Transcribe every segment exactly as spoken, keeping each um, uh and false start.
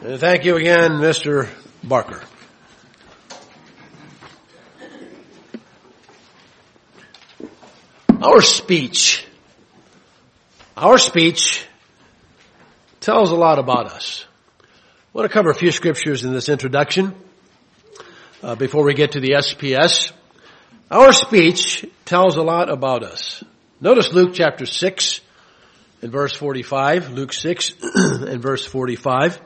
And thank you again, Mister Barker. Our speech, our speech tells a lot about us. I want to cover a few scriptures in this introduction uh, before we get to the S P S. Our speech tells a lot about us. Notice Luke chapter six and verse forty-five. Luke six and verse forty-five.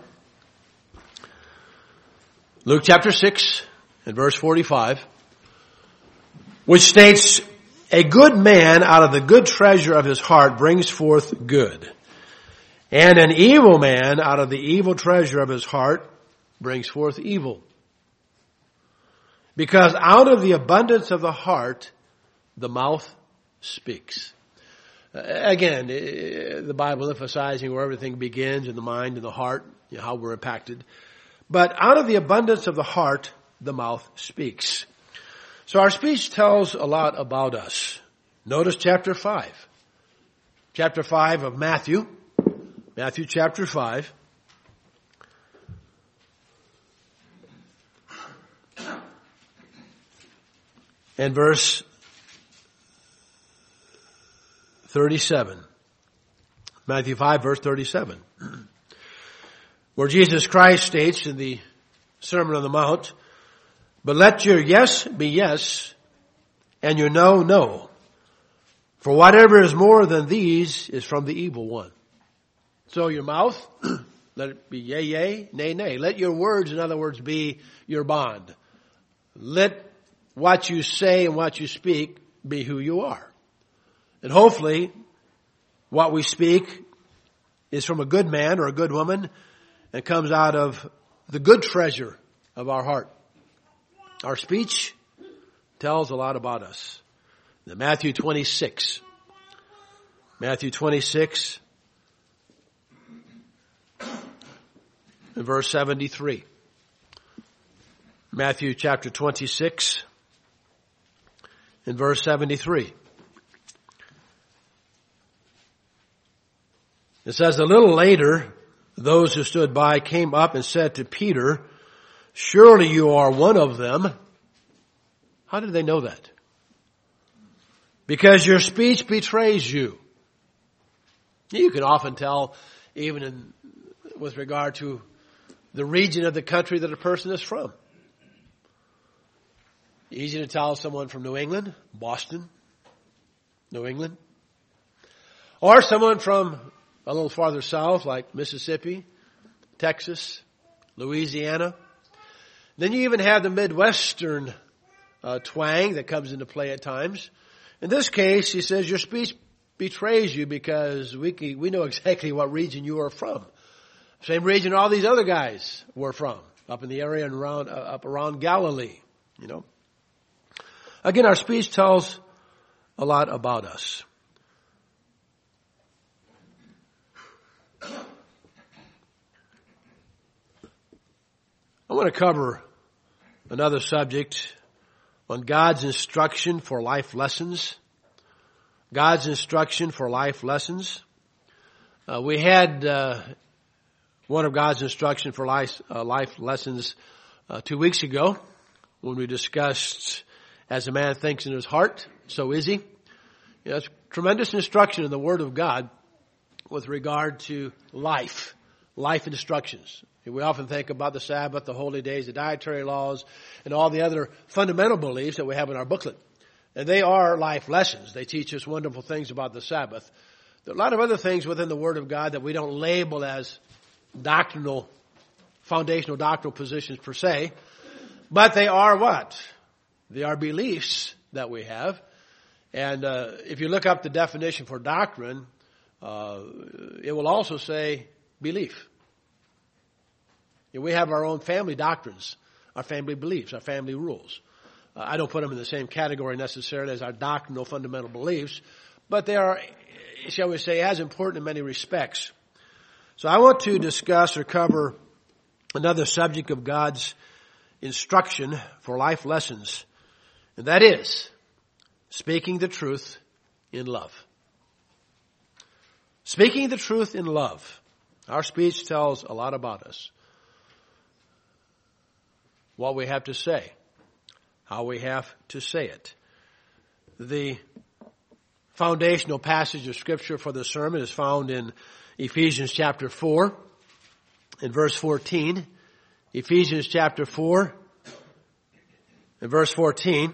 Luke chapter six and verse forty-five, which states, "A good man out of the good treasure of his heart brings forth good, and an evil man out of the evil treasure of his heart brings forth evil. Because out of the abundance of the heart, the mouth speaks." Again, the Bible emphasizing where everything begins in the mind and the heart, you know, how we're impacted. But out of the abundance of the heart, the mouth speaks. So our speech tells a lot about us. Notice chapter five. Chapter five of Matthew. Matthew chapter five. And verse thirty-seven. Matthew five, verse thirty-seven. Where Jesus Christ states in the Sermon on the Mount, "But let your yes be yes, and your no, no. For whatever is more than these is from the evil one." So your mouth, let it be yea, yea, nay, nay. Let your words, in other words, be your bond. Let what you say and what you speak be who you are. And hopefully, what we speak is from a good man or a good woman and comes out of the good treasure of our heart. Our speech tells a lot about us. In Matthew twenty-six. Matthew twenty-six and verse seventy-three. Matthew chapter twenty-six and verse seventy-three. It says, "A little later, those who stood by came up and said to Peter, 'Surely you are one of them.'" How did they know that? "Because your speech betrays you." You can often tell, even in, with regard to the region of the country that a person is from. Easy to tell someone from New England, Boston, New England. Or someone from a little farther south, like Mississippi, Texas, Louisiana. Then you even have the Midwestern uh, twang that comes into play at times. In this case, he says, your speech betrays you because we can, we know exactly what region you are from. Same region all these other guys were from, up in the area and around, uh, up around Galilee, you know. Again, our speech tells a lot about us. I want to cover another subject on God's instruction for life lessons. God's instruction for life lessons. Uh, we had uh, one of God's instruction for life, uh, life lessons uh, two weeks ago when we discussed, "As a man thinks in his heart, so is he." You know, it's tremendous instruction in the Word of God with regard to life, life instructions. We often think about the Sabbath, the holy days, the dietary laws, and all the other fundamental beliefs that we have in our booklet. And they are life lessons. They teach us wonderful things about the Sabbath. There are a lot of other things within the Word of God that we don't label as doctrinal, foundational doctrinal positions per se. But they are what? They are beliefs that we have. And uh, if you look up the definition for doctrine, uh, it will also say belief. We have our own family doctrines, our family beliefs, our family rules. Uh, I don't put them in the same category necessarily as our doctrinal fundamental beliefs, but they are, shall we say, as important in many respects. So I want to discuss or cover another subject of God's instruction for life lessons, and that is speaking the truth in love. Speaking the truth in love. Our speech tells a lot about us. what we have to say, how we have to say it. The foundational passage of Scripture for the sermon is found in Ephesians chapter four, in verse fourteen. Ephesians chapter four, in verse fourteen.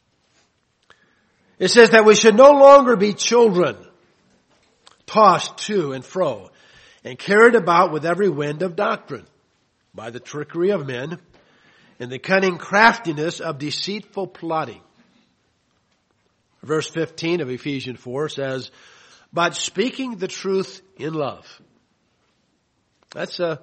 It says that we should no longer be children, tossed to and fro, and carried about with every wind of doctrine, by the trickery of men, and the cunning craftiness of deceitful plotting. Verse fifteen of Ephesians four says, but speaking the truth in love. That's a,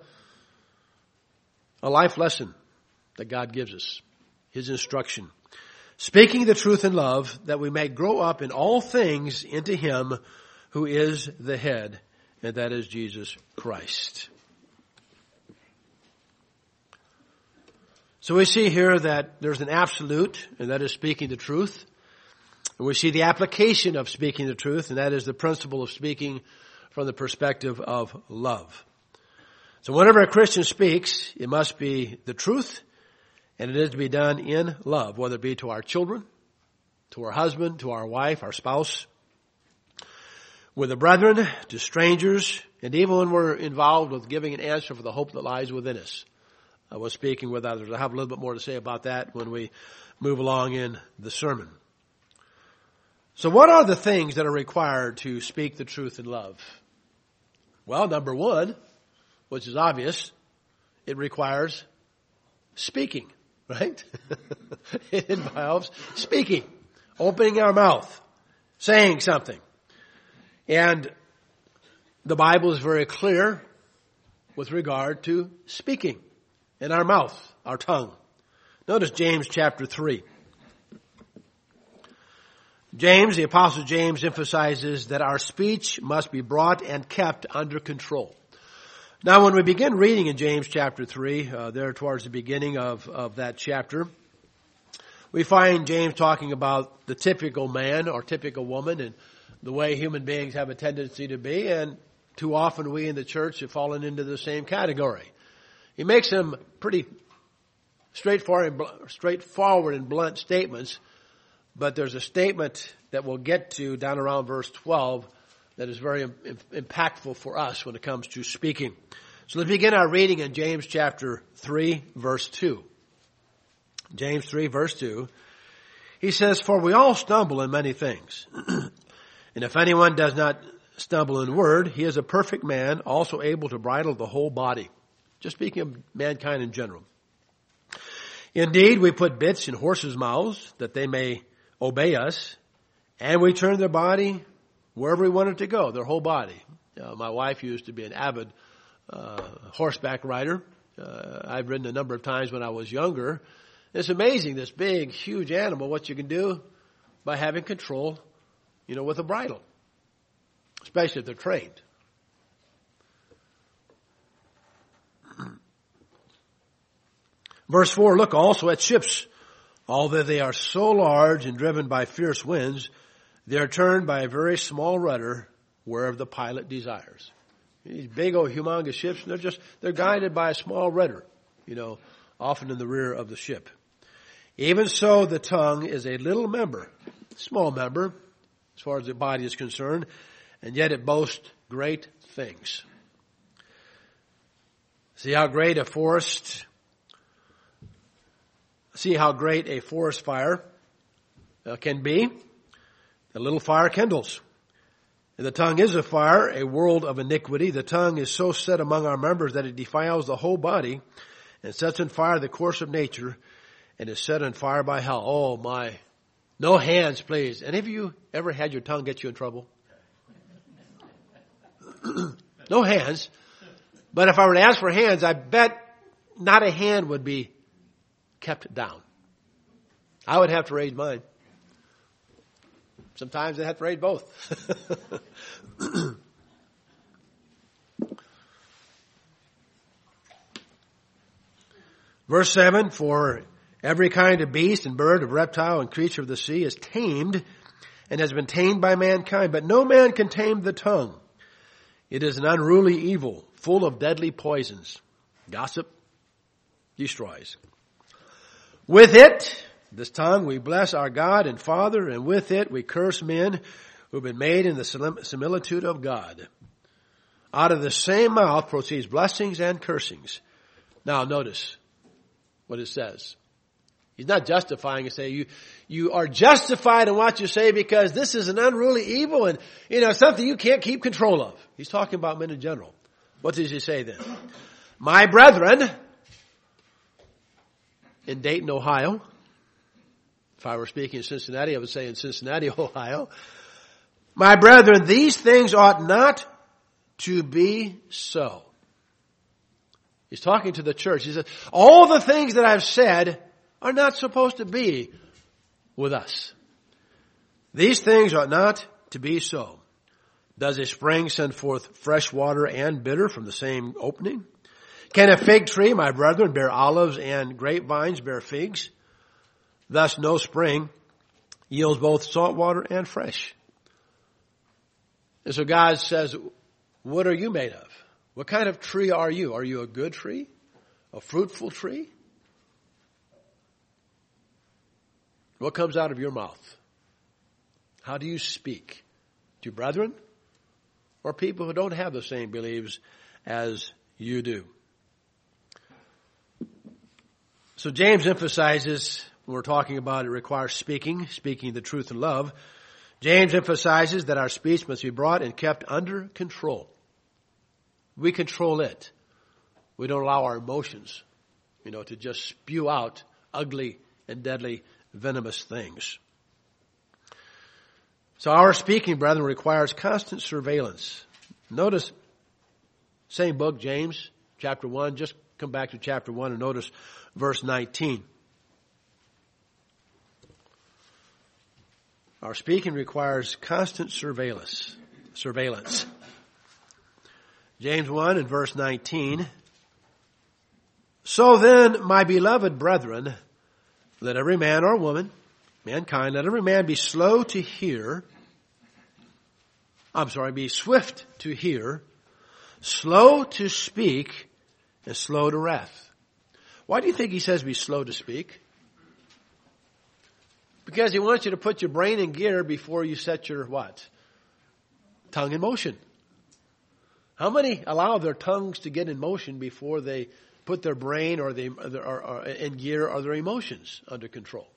a life lesson that God gives us, His instruction. Speaking the truth in love, that we may grow up in all things into Him who is the head, and that is Jesus Christ. So we see here that there's an absolute, and that is speaking the truth. And we see the application of speaking the truth, and that is the principle of speaking from the perspective of love. So whenever a Christian speaks, it must be the truth, and it is to be done in love, whether it be to our children, to our husband, to our wife, our spouse, with the brethren, to strangers, and even when we're involved with giving an answer for the hope that lies within us. I was speaking with others. I'll have a little bit more to say about that when we move along in the sermon. So what are the things that are required to speak the truth in love? Well, number one, which is obvious, it requires speaking, right? It involves speaking, opening our mouth, saying something. And the Bible is very clear with regard to speaking in our mouth, our tongue. Notice James chapter three. James, the Apostle James, emphasizes that our speech must be brought and kept under control. Now, when we begin reading in James chapter three, uh, there towards the beginning of, of that chapter, we find James talking about the typical man or typical woman and the way human beings have a tendency to be, and too often we in the church have fallen into the same category. He makes some pretty straightforward, straightforward and blunt statements, but there's a statement that we'll get to down around verse twelve that is very impactful for us when it comes to speaking. So let's begin our reading in James chapter three, verse two. James three, verse two. He says, for we all stumble in many things. And if anyone does not stumble in word, he is a perfect man, also able to bridle the whole body. Just speaking of mankind in general. Indeed, we put bits in horses' mouths that they may obey us, and we turn their body wherever we want it to go, their whole body. Uh, my wife used to be an avid uh, horseback rider. Uh, I've ridden a number of times when I was younger. It's amazing, this big, huge animal, what you can do by having control, you know, with a bridle, especially if they're trained. Verse four, look also at ships. Although they are so large and driven by fierce winds, they are turned by a very small rudder wherever the pilot desires. These big old humongous ships, they're just, they're guided by a small rudder, you know, often in the rear of the ship. Even so, the tongue is a little member, small member, as far as the body is concerned, and yet it boasts great things. See how great a forest See how great a forest fire uh, can be. A little fire kindles. And the tongue is a fire, a world of iniquity. The tongue is so set among our members that it defiles the whole body and sets on fire the course of nature and is set on fire by hell. Oh my. No hands, please. Any of you ever had your tongue get you in trouble? No hands. But if I were to ask for hands, I bet not a hand would be kept down. I would have to raise mine. Sometimes I have to raise both. Verse seven, for every kind of beast and bird, of reptile and creature of the sea is tamed and has been tamed by mankind, but no man can tame the tongue. It is an unruly evil, full of deadly poisons. Gossip destroys. With it, this tongue, we bless our God and Father, and with it we curse men who have been made in the similitude of God. Out of the same mouth proceeds blessings and cursings. Now notice what it says. He's not justifying and saying you, you are justified in what you say because this is an unruly evil and, you know, something you can't keep control of. He's talking about men in general. What does he say then? My brethren, in Dayton, Ohio, if I were speaking in Cincinnati, I would say in Cincinnati, Ohio, my brethren, these things ought not to be so. He's talking to the church. He says, all the things that I've said are not supposed to be with us. These things ought not to be so. Does a spring send forth fresh water and bitter from the same opening? Can a fig tree, my brethren, bear olives and grapevines bear figs? Thus no spring yields both salt water and fresh. And so God says, what are you made of? What kind of tree are you? Are you a good tree? A fruitful tree? What comes out of your mouth? How do you speak? To brethren or people who don't have the same beliefs as you do? So James emphasizes, when we're talking about it requires speaking, speaking the truth in love, James emphasizes that our speech must be brought and kept under control. We control it. We don't allow our emotions, you know, to just spew out ugly and deadly venomous things. So our speaking, brethren, requires constant surveillance. Notice, same book, James, chapter one. Just come back to chapter one and notice verse nineteen. Our speaking requires constant surveillance. Surveillance. James one and verse nineteen. So then, my beloved brethren, let every man or woman, mankind, let every man be slow to hear. I'm sorry, be swift to hear, slow to speak, and slow to wrath. Why do you think he says be slow to speak? Because he wants you to put your brain in gear before you set your what? Tongue in motion. How many allow their tongues to get in motion before they put their brain or, they, or, or, or in gear or their emotions under control?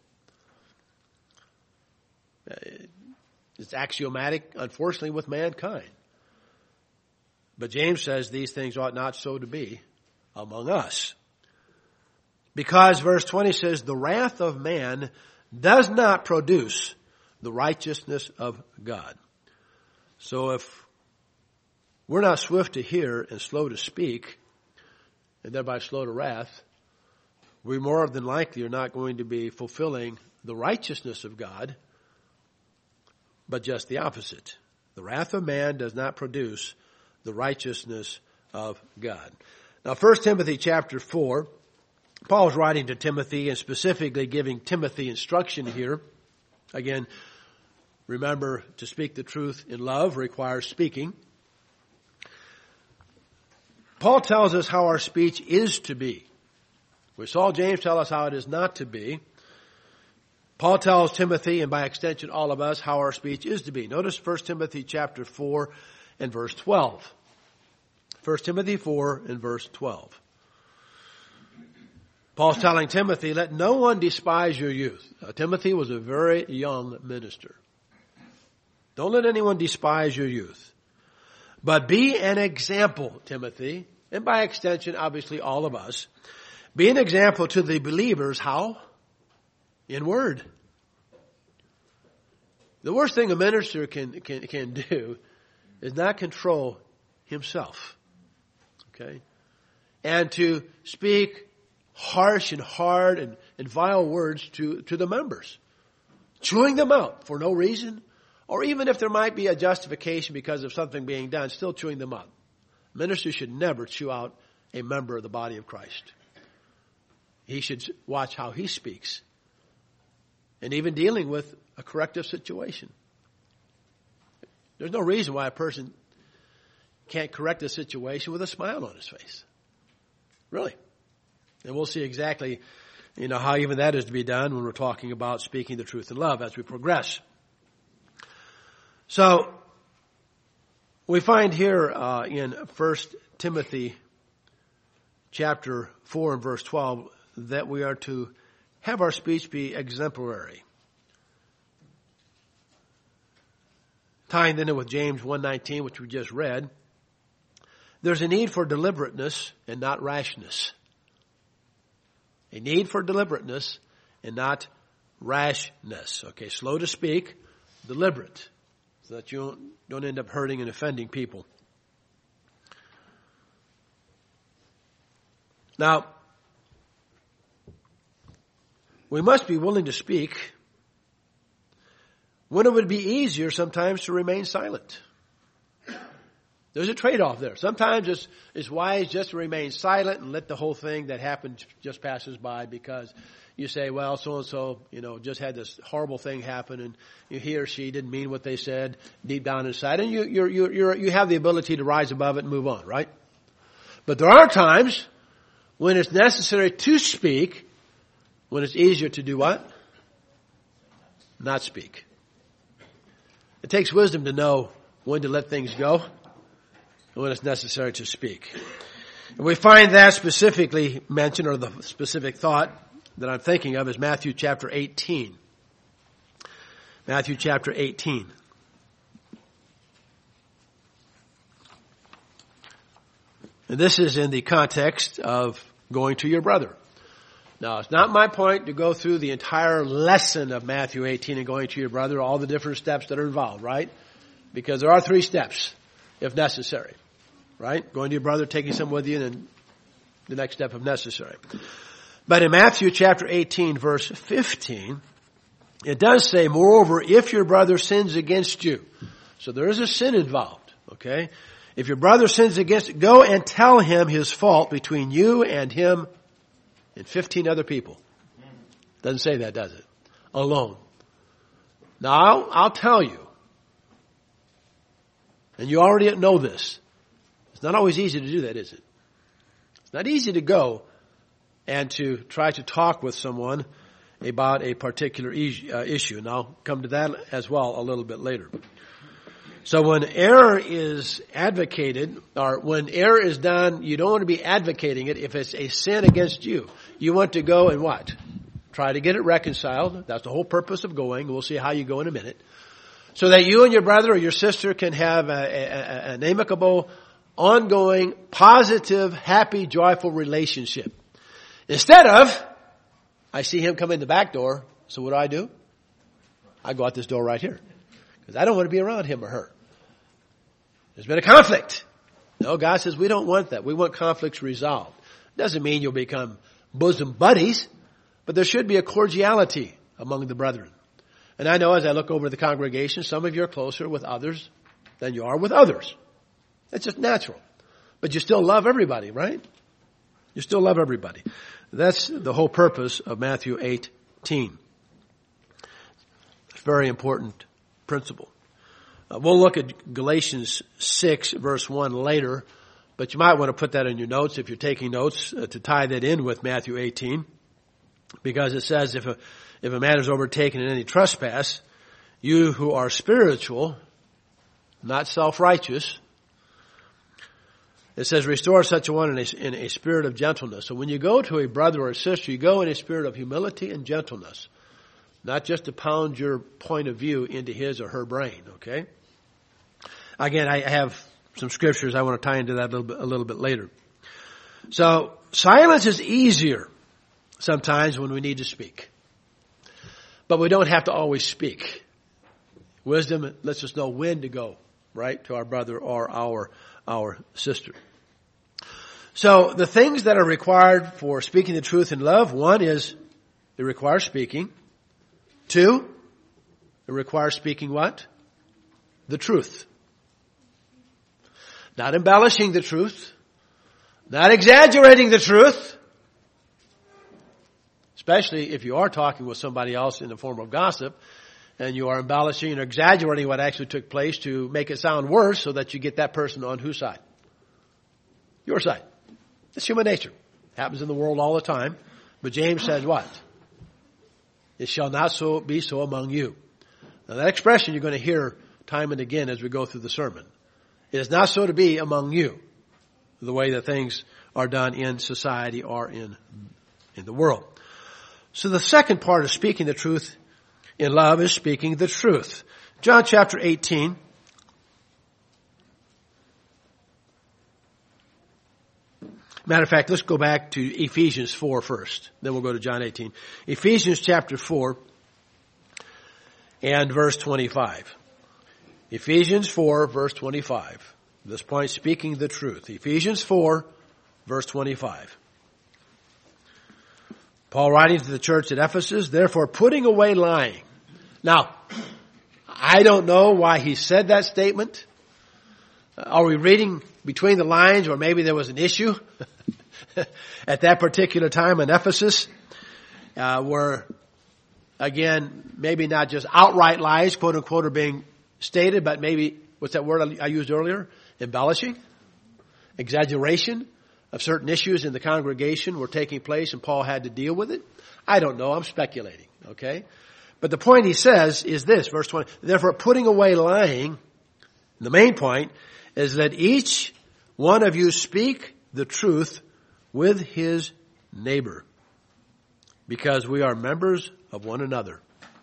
It's axiomatic, unfortunately, with mankind. But James says these things ought not so to be among us. Because verse twenty says, the wrath of man does not produce the righteousness of God. So if we're not swift to hear and slow to speak, and thereby slow to wrath, we more than likely are not going to be fulfilling the righteousness of God, but just the opposite. The wrath of man does not produce the righteousness of God. Now, First Timothy chapter four, Paul's writing to Timothy and specifically giving Timothy instruction here. Again, remember, to speak the truth in love requires speaking. Paul tells us how our speech is to be. We saw James tell us how it is not to be. Paul tells Timothy, and by extension all of us, how our speech is to be. Notice First Timothy chapter four and verse twelve. First Timothy four and verse twelve. Paul's telling Timothy, let no one despise your youth. Now, Timothy was a very young minister. Don't let anyone despise your youth. But be an example, Timothy, and by extension, obviously all of us. Be an example to the believers. How? In word. The worst thing a minister can, can, can do is not control himself. Okay? And to speak harsh and hard and, and vile words to, to the members. Chewing them out for no reason. Or even if there might be a justification because of something being done, still chewing them out. Ministers should never chew out a member of the body of Christ. He should watch how he speaks. And even dealing with a corrective situation. There's no reason why a person can't correct a situation with a smile on his face. Really. And we'll see exactly you know, how even that is to be done when we're talking about speaking the truth in love as we progress. So, we find here uh, in First Timothy chapter four and verse twelve that we are to have our speech be exemplary. Tying then in with James one nineteen, which we just read, there's a need for deliberateness and not rashness. A need for deliberateness and not rashness. Okay, slow to speak, deliberate, so that you don't, don't end up hurting and offending people. Now, we must be willing to speak when it would be easier sometimes to remain silent. There's a trade-off there. Sometimes it's, it's wise just to remain silent and let the whole thing that happened just passes by, because you say, well, so-and-so, you know, just had this horrible thing happen, and he or she didn't mean what they said deep down inside, and you, you're, you're, you're, you have the ability to rise above it and move on, right? But there are times when it's necessary to speak, when it's easier to do what? Not speak. It takes wisdom to know when to let things go and when it's necessary to speak. And we find that specifically mentioned, or the specific thought that I'm thinking of, is Matthew chapter eighteen. Matthew chapter eighteen. And this is in the context of going to your brother. Now, it's not my point to go through the entire lesson of Matthew eighteen and going to your brother, all the different steps that are involved, right? Because there are three steps, if necessary, right? Going to your brother, taking some with you, and then the next step if necessary. But in Matthew chapter eighteen, verse fifteen, it does say, moreover, if your brother sins against you. So there is a sin involved, okay? If your brother sins against, go and tell him his fault between you and him and fifteen other people. Doesn't say that, does it? Alone. Now, I'll, I'll tell you, and you already know this, it's not always easy to do that, is it? It's not easy to go and to try to talk with someone about a particular issue, and I'll come to that as well a little bit later. So when error is advocated, or when error is done, you don't want to be advocating it if it's a sin against you. You want to go and what? Try to get it reconciled. That's the whole purpose of going. We'll see how you go in a minute. So that you and your brother or your sister can have a, a, an amicable, ongoing, positive, happy, joyful relationship. Instead of, I see him come in the back door, so what do I do? I go out this door right here. Because I don't want to be around him or her. There's been a conflict. No, God says we don't want that. We want conflicts resolved. Doesn't mean you'll become bosom buddies, but there should be a cordiality among the brethren. And I know as I look over the congregation, some of you are closer with others than you are with others. It's just natural. But you still love everybody, right? You still love everybody. That's the whole purpose of Matthew eighteen. It's a very important principle. Uh, we'll look at Galatians six verse one later, but you might want to put that in your notes if you're taking notes uh, to tie that in with Matthew eighteen, because it says if a if a man is overtaken in any trespass, you who are spiritual, not self-righteous, it says restore such a one in a, in a spirit of gentleness. So when you go to a brother or a sister, you go in a spirit of humility and gentleness. Not just to pound your point of view into his or her brain, okay? Again, I have some scriptures I want to tie into that a little bit, a little bit later. So, silence is easier sometimes when we need to speak. But we don't have to always speak. Wisdom lets us know when to go, right, to our brother or our, our sister. So, the things that are required for speaking the truth in love, one is it requires speaking. Two, it requires speaking what? The truth. Not embellishing the truth. Not exaggerating the truth. Especially if you are talking with somebody else in the form of gossip and you are embellishing or exaggerating what actually took place to make it sound worse so that you get that person on whose side? Your side. It's human nature. Happens in the world all the time. But James says what? It shall not so be so among you. Now that expression you're going to hear time and again as we go through the sermon. It is not so to be among you, the way that things are done in society or in, in the world. So the second part of speaking the truth in love is speaking the truth. John chapter eighteen. Matter of fact, let's go back to Ephesians four first. Then we'll go to John eighteen. Ephesians chapter four and verse twenty-five. Ephesians four verse twenty-five. This point, speaking the truth. Ephesians four verse twenty-five. Paul writing to the church at Ephesus, therefore putting away lying. Now, I don't know why he said that statement. Are we reading between the lines, or maybe there was an issue at that particular time in Ephesus, uh, where, again, maybe not just outright lies, quote unquote, are being stated, but maybe, what's that word I used earlier? Embellishing, exaggeration of certain issues in the congregation were taking place, and Paul had to deal with it. I don't know. I'm speculating. Okay, but the point he says is this, verse twenty. Therefore, putting away lying. The main point is that each one of you speak the truth with his neighbor, because we are members of one another.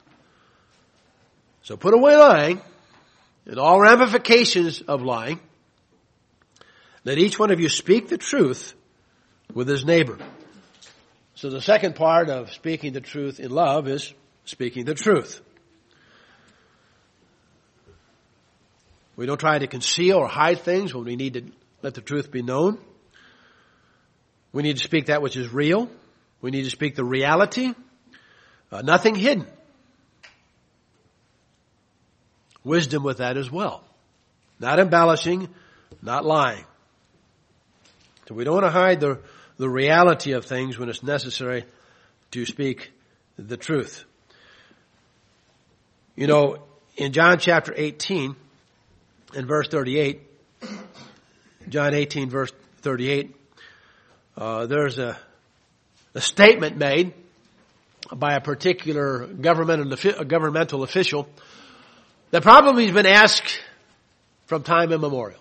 So put away lying and all ramifications of lying. Let each one of you speak the truth with his neighbor. So the second part of speaking the truth in love is speaking the truth. We don't try to conceal or hide things when we need to let the truth be known. We need to speak that which is real. We need to speak the reality. Uh, nothing hidden. Wisdom with that as well. Not embellishing, not lying. So we don't want to hide the, the reality of things when it's necessary to speak the truth. You know, in John chapter eighteen and verse thirty-eight, John eighteen verse thirty-eight, uh, there's a, a statement made by a particular governmental, a governmental official that probably has been asked from time immemorial.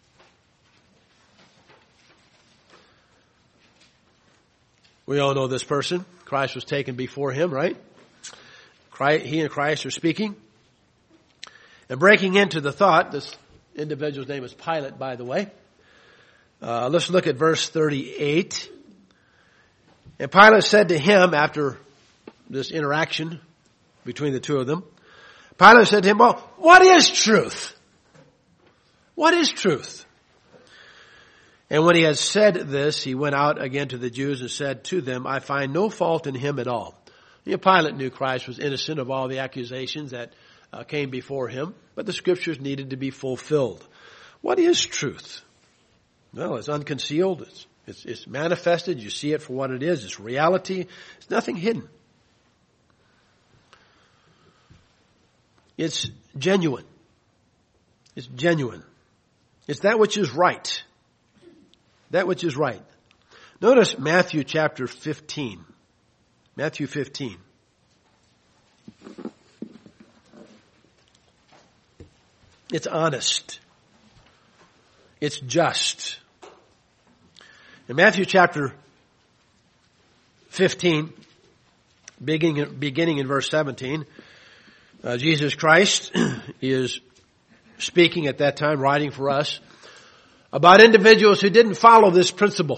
We all know this person. Christ was taken before him, right? Christ, he and Christ are speaking. And breaking into the thought, this individual's name is Pilate, by the way. Uh, let's look at verse thirty-eight. And Pilate said to him, after this interaction between the two of them, Pilate said to him, well, what is truth? What is truth? And when he had said this, he went out again to the Jews and said to them, I find no fault in him at all. You know, Pilate knew Christ was innocent of all the accusations that uh, came before him, but the scriptures needed to be fulfilled. What is truth? Well, it's unconcealed. It's, it's, it's manifested. You see it for what it is. It's reality. It's nothing hidden. It's genuine. It's genuine. It's that which is right. That which is right. Notice Matthew chapter fifteen. Matthew fifteen. It's honest. It's just. In Matthew chapter fifteen, beginning, beginning in verse seventeen, uh, Jesus Christ is speaking at that time, writing for us, about individuals who didn't follow this principle.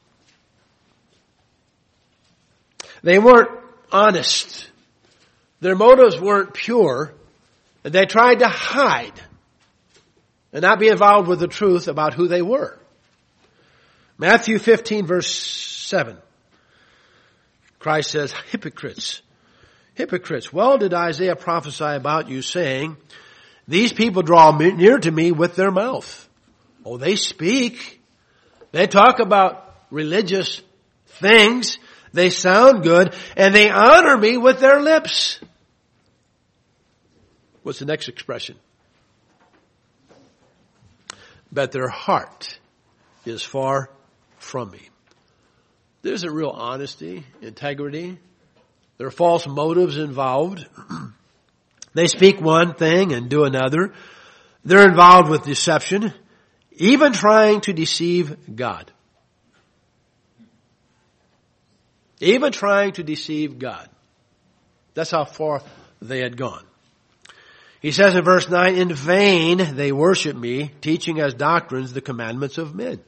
They weren't honest. Their motives weren't pure. And they tried to hide and not be involved with the truth about who they were. Matthew fifteen verse seven. Christ says, hypocrites, hypocrites. Well did Isaiah prophesy about you, saying, these people draw near to me with their mouth. Oh, they speak. They talk about religious things. They sound good. And they honor me with their lips. What's the next expression? But their heart is far from me. there isn't real honesty, integrity. There are false motives involved. They speak one thing and do another. They're involved with deception, even trying to deceive God. Even trying to deceive God. That's how far they had gone. He says in verse nine, in vain they worship me, teaching as doctrines the commandments of men.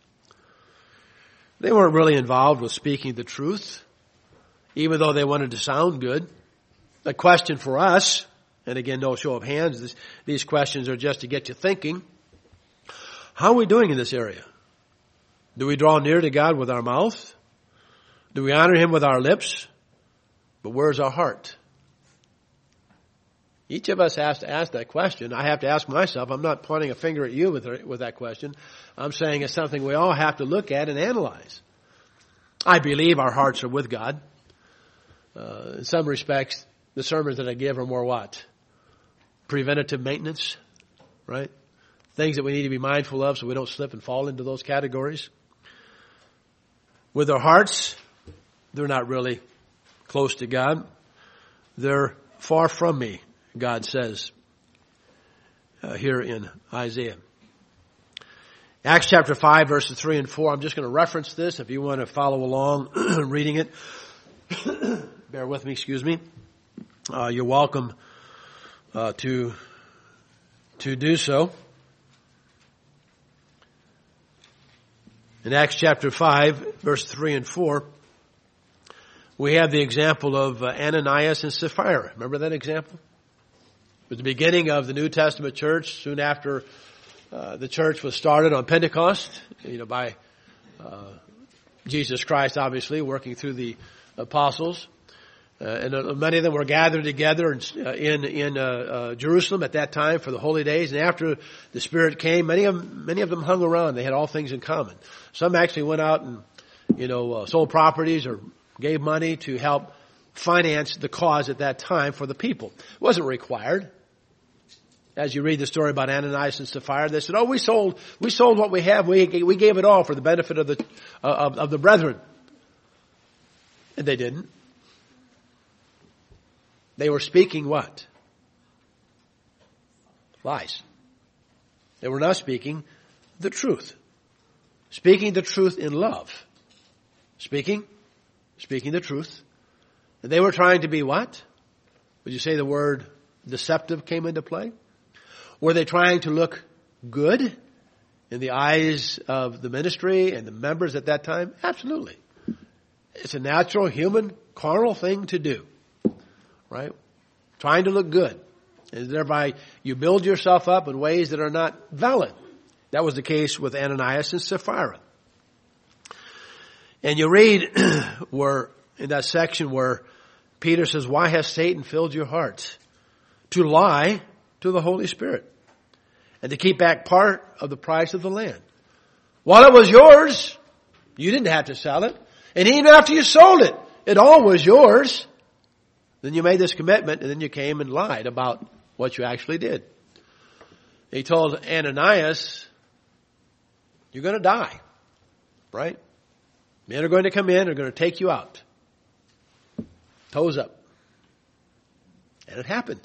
They weren't really involved with speaking the truth, even though they wanted to sound good. A question for us, and again, no show of hands, this, these questions are just to get you thinking. How are we doing in this area? Do we draw near to God with our mouth? Do we honor Him with our lips? But where's our heart? Each of us has to ask that question. I have to ask myself. I'm not pointing a finger at you with, with that question. I'm saying it's something we all have to look at and analyze. I believe our hearts are with God. Uh, in some respects, the sermons that I give are more what? Preventative maintenance, right? Things that we need to be mindful of so we don't slip and fall into those categories. With our hearts, they're not really close to God. They're far from me, God says uh, here in Isaiah. Acts chapter five, verses three and four. I'm just going to reference this if you want to follow along reading it. Bear with me, excuse me. Uh, you're welcome uh, to to do so. In Acts chapter five, verse three and four, we have the example of uh, Ananias and Sapphira. Remember that example? It was the beginning of the New Testament church, soon after uh, the church was started on Pentecost, you know, by uh, Jesus Christ, obviously, working through the apostles. Uh, and uh, many of them were gathered together in uh, in, in uh, uh, Jerusalem at that time for the holy days. And after the Spirit came, many of them, many of them hung around. They had all things in common. Some actually went out and, you know, uh, sold properties or gave money to help finance the cause at that time for the people. It wasn't required. As you read the story about Ananias and Sapphira, they said, "Oh, we sold, we sold what we have. We we gave it all for the benefit of the uh, of, of the brethren." And they didn't. They were speaking what? Lies. They were not speaking the truth. Speaking the truth in love. Speaking, speaking the truth. And they were trying to be what? Would you say the word deceptive came into play? Were they trying to look good in the eyes of the ministry and the members at that time? Absolutely. It's a natural, human, carnal thing to do. Right? Trying to look good. And thereby you build yourself up in ways that are not valid. That was the case with Ananias and Sapphira. And you read where in that section where Peter says, "Why has Satan filled your hearts to lie to the Holy Spirit and to keep back part of the price of the land? While it was yours, you didn't have to sell it. And even after you sold it, it all was yours. Then you made this commitment and then you came and lied about what you actually did." He told Ananias, "You're going to die, right? Men are going to come in, they're going to take you out. Toes up." And it happened.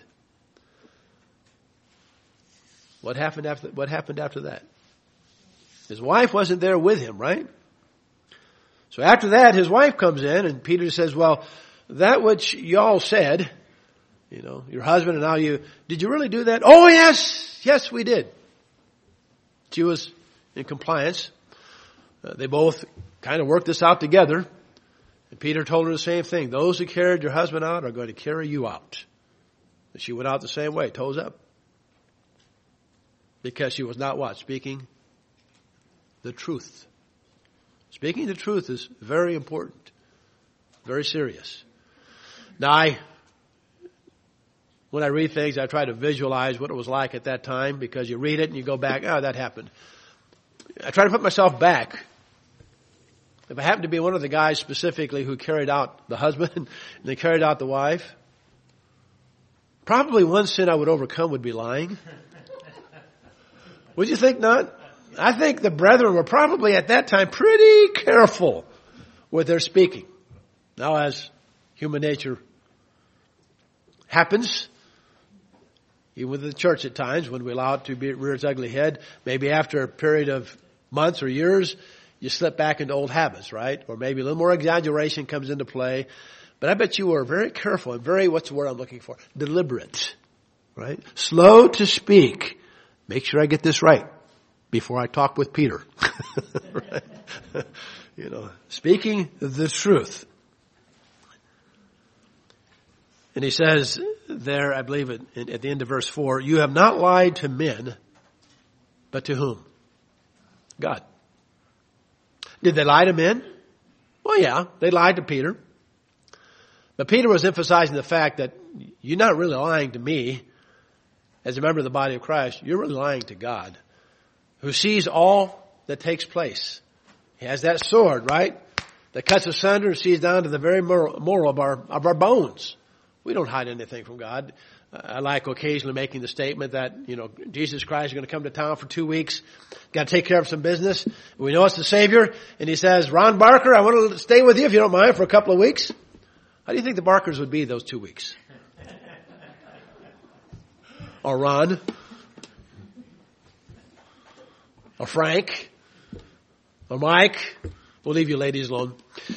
What happened after, what happened after that? His wife wasn't there with him, right? So after that, his wife comes in and Peter says, "Well, that which y'all said, you know, your husband and now you, did you really do that?" "Oh, yes, yes, we did." She was in compliance. Uh, they both kind of worked this out together. And Peter told her the same thing. "Those who carried your husband out are going to carry you out." And she went out the same way, toes up. Because she was not what? Speaking the truth. Speaking the truth is very important. Very serious. Now, I, when I read things, I try to visualize what it was like at that time because you read it and you go back, "Oh, that happened." I try to put myself back. If I happen to be one of the guys specifically who carried out the husband and they carried out the wife, probably one sin I would overcome would be lying. Would you think not? I think the brethren were probably at that time pretty careful with their speaking. Now, as human nature happens, even with the church at times, when we allow it to be, rear its ugly head, maybe after a period of months or years, you slip back into old habits, right? Or maybe a little more exaggeration comes into play. But I bet you were very careful and very, what's the word I'm looking for? Deliberate, right? Slow to speak. Make sure I get this right before I talk with Peter. Right? You know, speaking the truth. And he says there, I believe it, at the end of verse four, you have not lied to men, but to whom? God. Did they lie to men? Well, yeah, they lied to Peter. But Peter was emphasizing the fact that you're not really lying to me as a member of the body of Christ. You're really lying to God, who sees all that takes place. He has that sword, right, that cuts asunder and sees down to the very marrow of our, of our bones. We don't hide anything from God. I like occasionally making the statement that, you know, Jesus Christ is going to come to town for two weeks. Got to take care of some business. We know it's the Savior. And he says, Ron Barker, I want to stay with you if you don't mind for a couple of weeks. How do you think the Barkers would be those two weeks? Or Ron? Or Frank? Or Mike? We'll leave you ladies alone.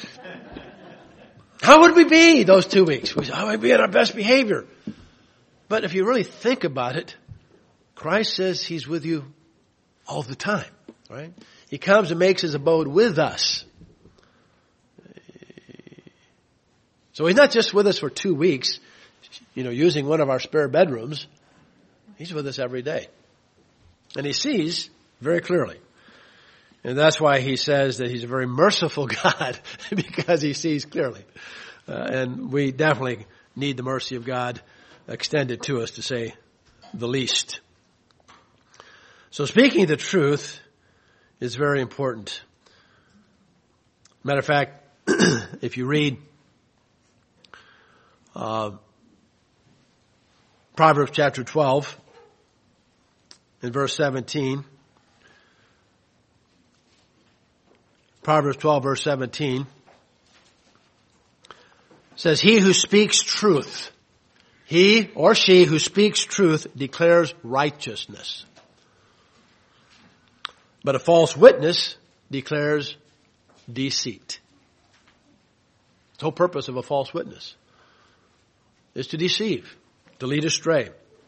How would we be those two weeks? We say, how would we be on our best behavior? But if you really think about it, Christ says He's with you all the time, right? He comes and makes His abode with us. So He's not just with us for two weeks, you know, using one of our spare bedrooms. He's with us every day. And He sees very clearly. And that's why He says that He's a very merciful God, because He sees clearly. Uh, and we definitely need the mercy of God extended to us, to say the least. So speaking the truth is very important. Matter of fact, if you read uh, Proverbs chapter twelve and verse seventeen, Proverbs twelve verse seventeen says, he who speaks truth, he or she who speaks truth declares righteousness. But a false witness declares deceit. The whole purpose of a false witness is to deceive, to lead astray.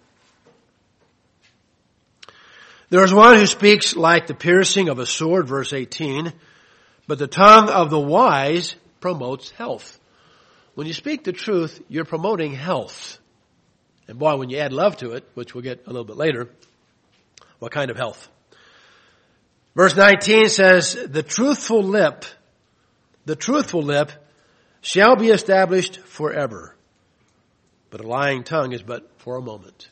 There is one who speaks like the piercing of a sword, verse eighteen, but the tongue of the wise promotes health. When you speak the truth, you're promoting health. And boy, when you add love to it, which we'll get a little bit later, what kind of health? Verse nineteen says, the truthful lip, the truthful lip shall be established forever. But a lying tongue is but for a moment.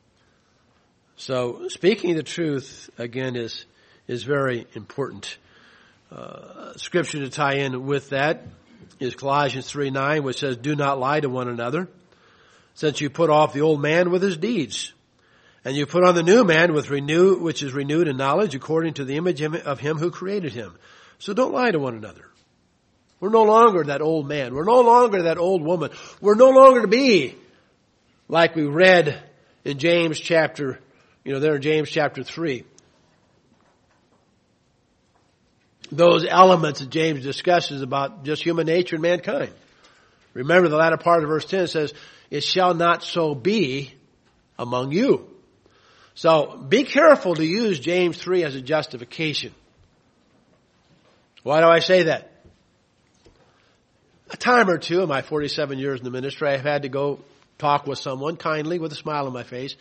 So speaking the truth, again, is, is very important. Uh, scripture to tie in with that is Colossians three nine, which says, do not lie to one another, since you put off the old man with his deeds, and you put on the new man with renew, which is renewed in knowledge according to the image of him who created him. So don't lie to one another. We're no longer that old man. We're no longer that old woman. We're no longer to be like we read in James chapter, you know, there in James chapter three. Those elements that James discusses about just human nature and mankind. Remember the latter part of verse ten says, it shall not so be among you. So be careful to use James three as a justification. Why do I say that? A time or two in my forty-seven years in the ministry, I've had to go talk with someone kindly with a smile on my face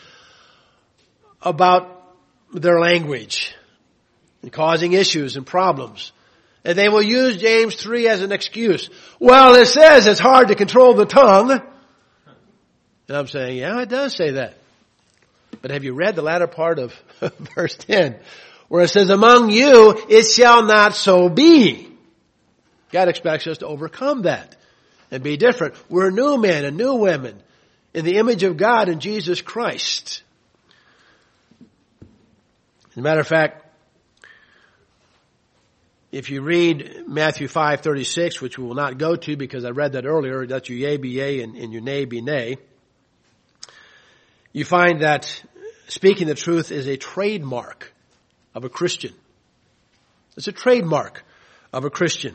about their language and causing issues and problems. And they will use James three as an excuse. Well, it says it's hard to control the tongue. And I'm saying, yeah, it does say that. But have you read the latter part of verse ten, where it says, among you it shall not so be? God expects us to overcome that and be different. We're new men and new women in the image of God in Jesus Christ. As a matter of fact, If you read Matthew five thirty-six, which we will not go to because I read that earlier, that your yea be yea and, and your nay be nay, you find that speaking the truth is a trademark of a Christian. It's a trademark of a Christian.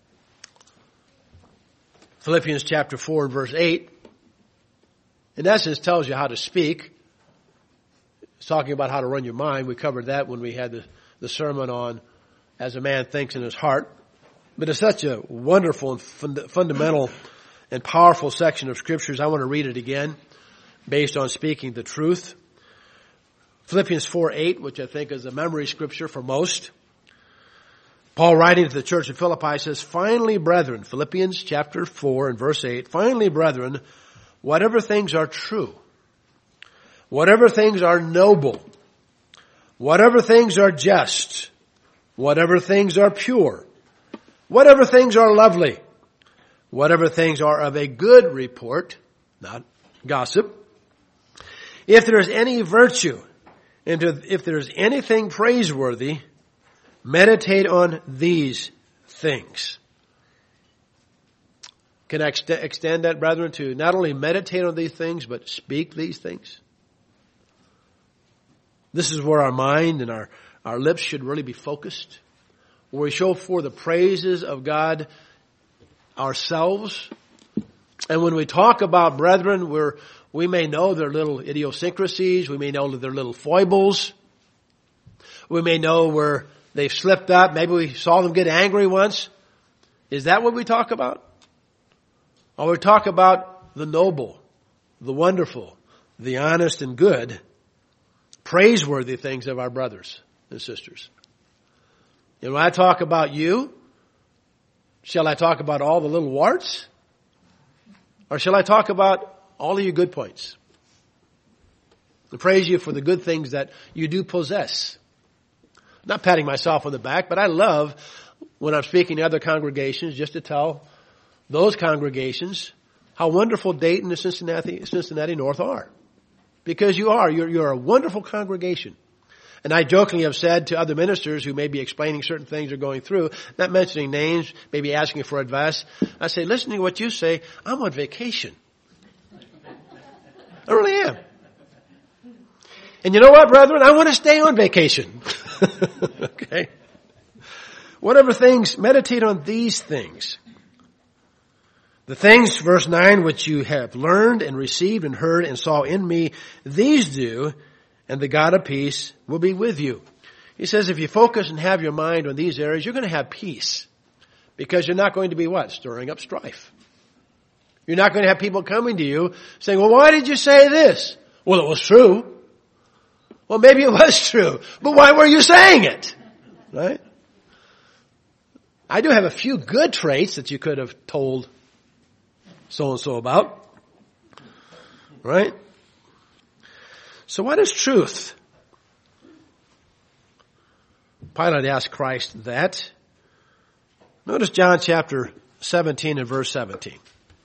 Philippians chapter four and verse eight, in essence, tells you how to speak. It's talking about how to run your mind. We covered that when we had the, the sermon on as a man thinks in his heart. But it's such a wonderful and fund- fundamental and powerful section of scriptures. I want to read it again based on speaking the truth. Philippians four eight, which I think is a memory scripture for most. Paul, writing to the church of Philippi, says, finally, brethren, Philippians chapter four and verse eight, finally, brethren, whatever things are true, whatever things are noble, whatever things are just, whatever things are pure, whatever things are lovely, whatever things are of a good report, not gossip, if there is any virtue, and if there is anything praiseworthy, meditate on these things. Can I ext- extend that, brethren, to not only meditate on these things, but speak these things? This is where our mind and our, our lips should really be focused. Where we show forth the praises of God ourselves. And when we talk about brethren, we're, we may know their little idiosyncrasies. We may know their little foibles. We may know where they've slipped up. Maybe we saw them get angry once. Is that what we talk about? Or we talk about the noble, the wonderful, the honest and good, praiseworthy things of our brothers and sisters. And when I talk about you, shall I talk about all the little warts? Or shall I talk about all of your good points? And praise you for the good things that you do possess. Not patting myself on the back, but I love when I'm speaking to other congregations just to tell those congregations how wonderful Dayton and Cincinnati, Cincinnati North are. Because you are. You're, you're a wonderful congregation. And I jokingly have said to other ministers who may be explaining certain things they're going through, not mentioning names, maybe asking for advice, I say, listening to what you say, I'm on vacation. I really am. And you know what, brethren? I want to stay on vacation. Okay? Whatever things, meditate on these things. The things, verse nine, which you have learned and received and heard and saw in me, these do, and the God of peace will be with you. He says if you focus and have your mind on these areas, you're going to have peace. Because you're not going to be what? Stirring up strife. You're not going to have people coming to you saying, well, why did you say this? Well, it was true. Well, maybe it was true. But why were you saying it? Right? I do have a few good traits that you could have told so-and-so about. Right? So what is truth? Pilate asked Christ that. Notice John chapter seventeen and verse seventeen.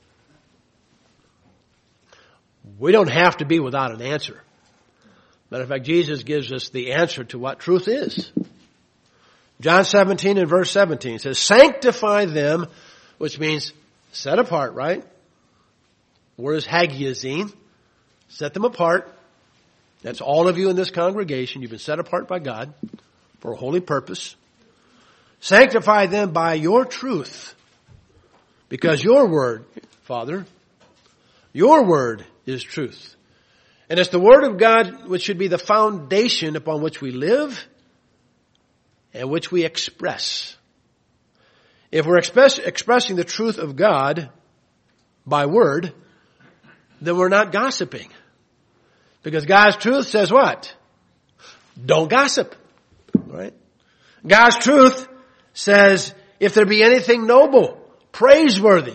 We don't have to be without an answer. Matter of fact, Jesus gives us the answer to what truth is. John seventeen and verse seventeen says, sanctify them, which means set apart, right? Where is hagiazine? Set them apart. That's all of you in this congregation. You've been set apart by God for a holy purpose. Sanctify them by your truth. Because your word, Father, your word is truth. And it's the word of God which should be the foundation upon which we live and which we express. If we're express, expressing the truth of God by word, then we're not gossiping. Because God's truth says what? Don't gossip. Right? God's truth says, if there be anything noble, praiseworthy,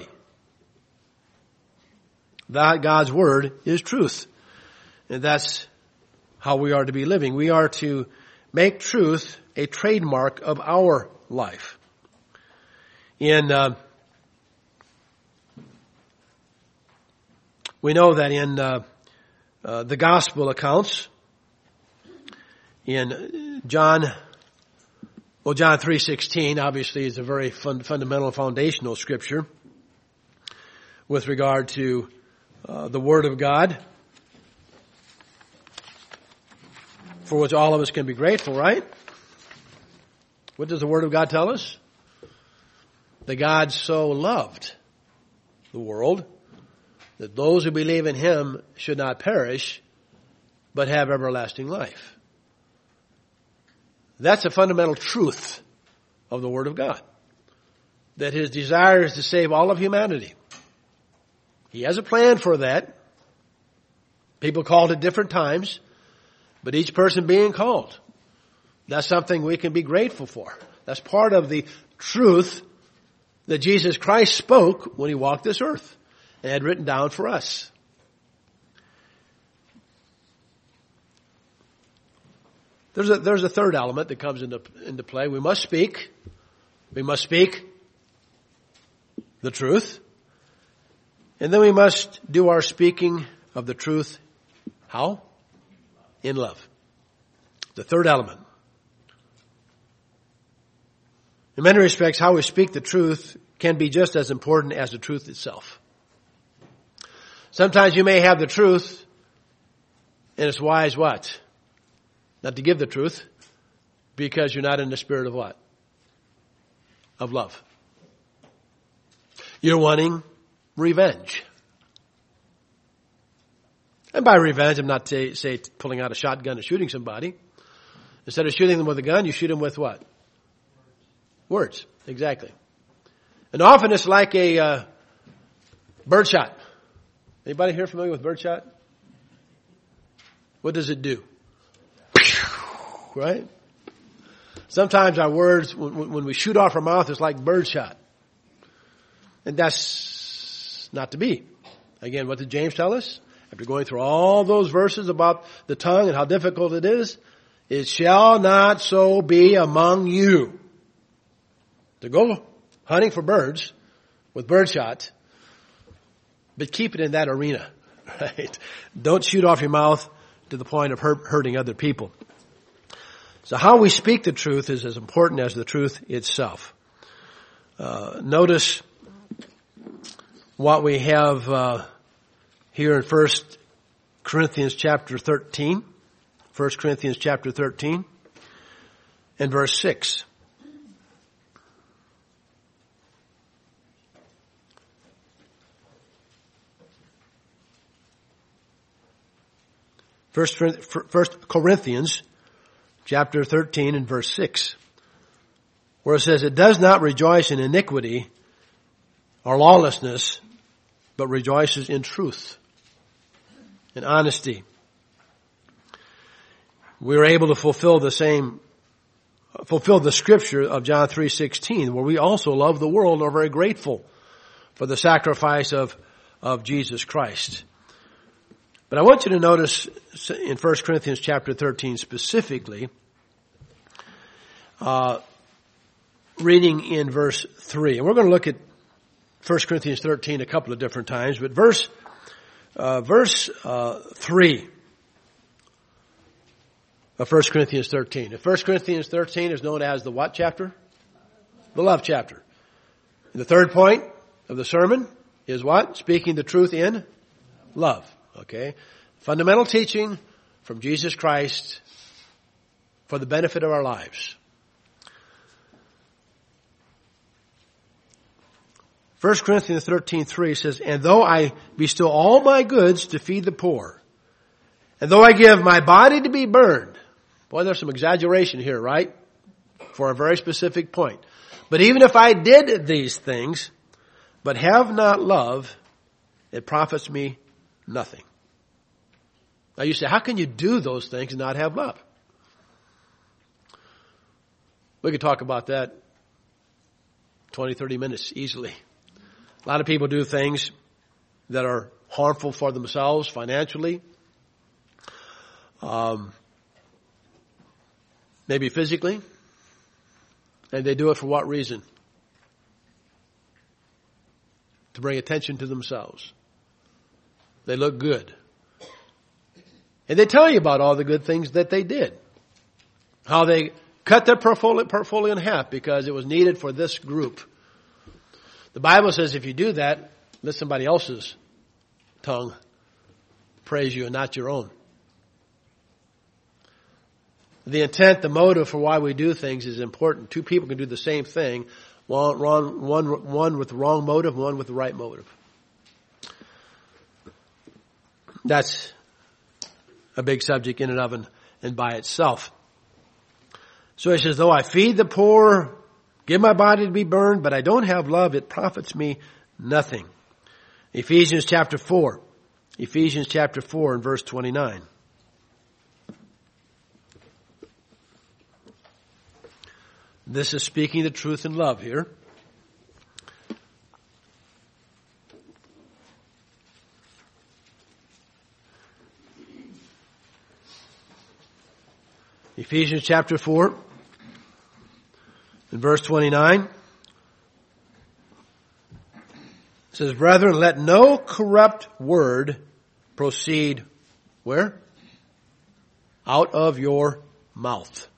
that God's word is truth. And that's how we are to be living. We are to make truth a trademark of our life. In, uh, we know that in, uh, Uh, the gospel accounts in John, Well, John three sixteen obviously is a very fun, fundamental, foundational scripture with regard to uh, the Word of God, for which all of us can be grateful, right? What does the Word of God tell us? That God so loved the world that those who believe in Him should not perish, but have everlasting life. That's a fundamental truth of the Word of God. That His desire is to save all of humanity. He has a plan for that. People called at different times, but each person being called. That's something we can be grateful for. That's part of the truth that Jesus Christ spoke when He walked this earth and had written down for us. There's a, there's a third element that comes into, into play. We must speak. We must speak the truth. And then we must do our speaking of the truth. How? In love. The third element. In many respects, how we speak the truth can be just as important as the truth itself. Sometimes you may have the truth, and it's wise what? Not to give the truth, because you're not in the spirit of what? Of love. You're wanting revenge. And by revenge, I'm not say, say pulling out a shotgun and shooting somebody. Instead of shooting them with a gun, you shoot them with what? Words. Exactly. And often it's like a uh, bird shot. Anybody here familiar with bird shot? What does it do? Right? Sometimes our words, when, when we shoot off our mouth, it's like bird shot. And that's not to be. Again, what did James tell us? After going through all those verses about the tongue and how difficult it is, it shall not so be among you. To go hunting for birds with bird shot, but keep it in that arena, right? Don't shoot off your mouth to the point of hurt, hurting other people. So how we speak the truth is as important as the truth itself. Uh, notice what we have uh, here in First Corinthians chapter thirteen. First Corinthians chapter thirteen and verse six. First, First Corinthians chapter thirteen and verse six, where it says, it does not rejoice in iniquity or lawlessness, but rejoices in truth and honesty. We are able to fulfill the same, fulfill the scripture of John three sixteen, where we also love the world and are very grateful for the sacrifice of, of Jesus Christ. But I want you to notice in First Corinthians chapter thirteen specifically, uh, reading in verse three. And we're going to look at First Corinthians thirteen a couple of different times, but verse, uh, verse, uh, three of First Corinthians thirteen. And First Corinthians thirteen is known as the what chapter? The love chapter. And the third point of the sermon is what? Speaking the truth in love. Okay? Fundamental teaching from Jesus Christ for the benefit of our lives. First Corinthians thirteen three says, and though I bestow all my goods to feed the poor, and though I give my body to be burned. Boy, there's some exaggeration here, right? For a very specific point. But even if I did these things, but have not love, it profits me nothing. Now you say, how can you do those things and not have love? We could talk about that twenty, thirty minutes easily. A lot of people do things that are harmful for themselves financially, um, maybe physically, and they do it for what reason? To bring attention to themselves. They look good. And they tell you about all the good things that they did. How they cut their portfolio, portfolio in half because it was needed for this group. The Bible says if you do that, let somebody else's tongue praise you and not your own. The intent, the motive for why we do things is important. Two people can do the same thing, one, one, one, one with the wrong motive, one with the right motive. That's a big subject in and of and, and by itself. So he says, though I feed the poor, give my body to be burned, but I don't have love, it profits me nothing. Ephesians chapter four. Ephesians chapter four and verse twenty-nine. This is speaking the truth in love here. Ephesians chapter four and verse twenty-nine. It says, brethren, let no corrupt word proceed where? Out of your mouth.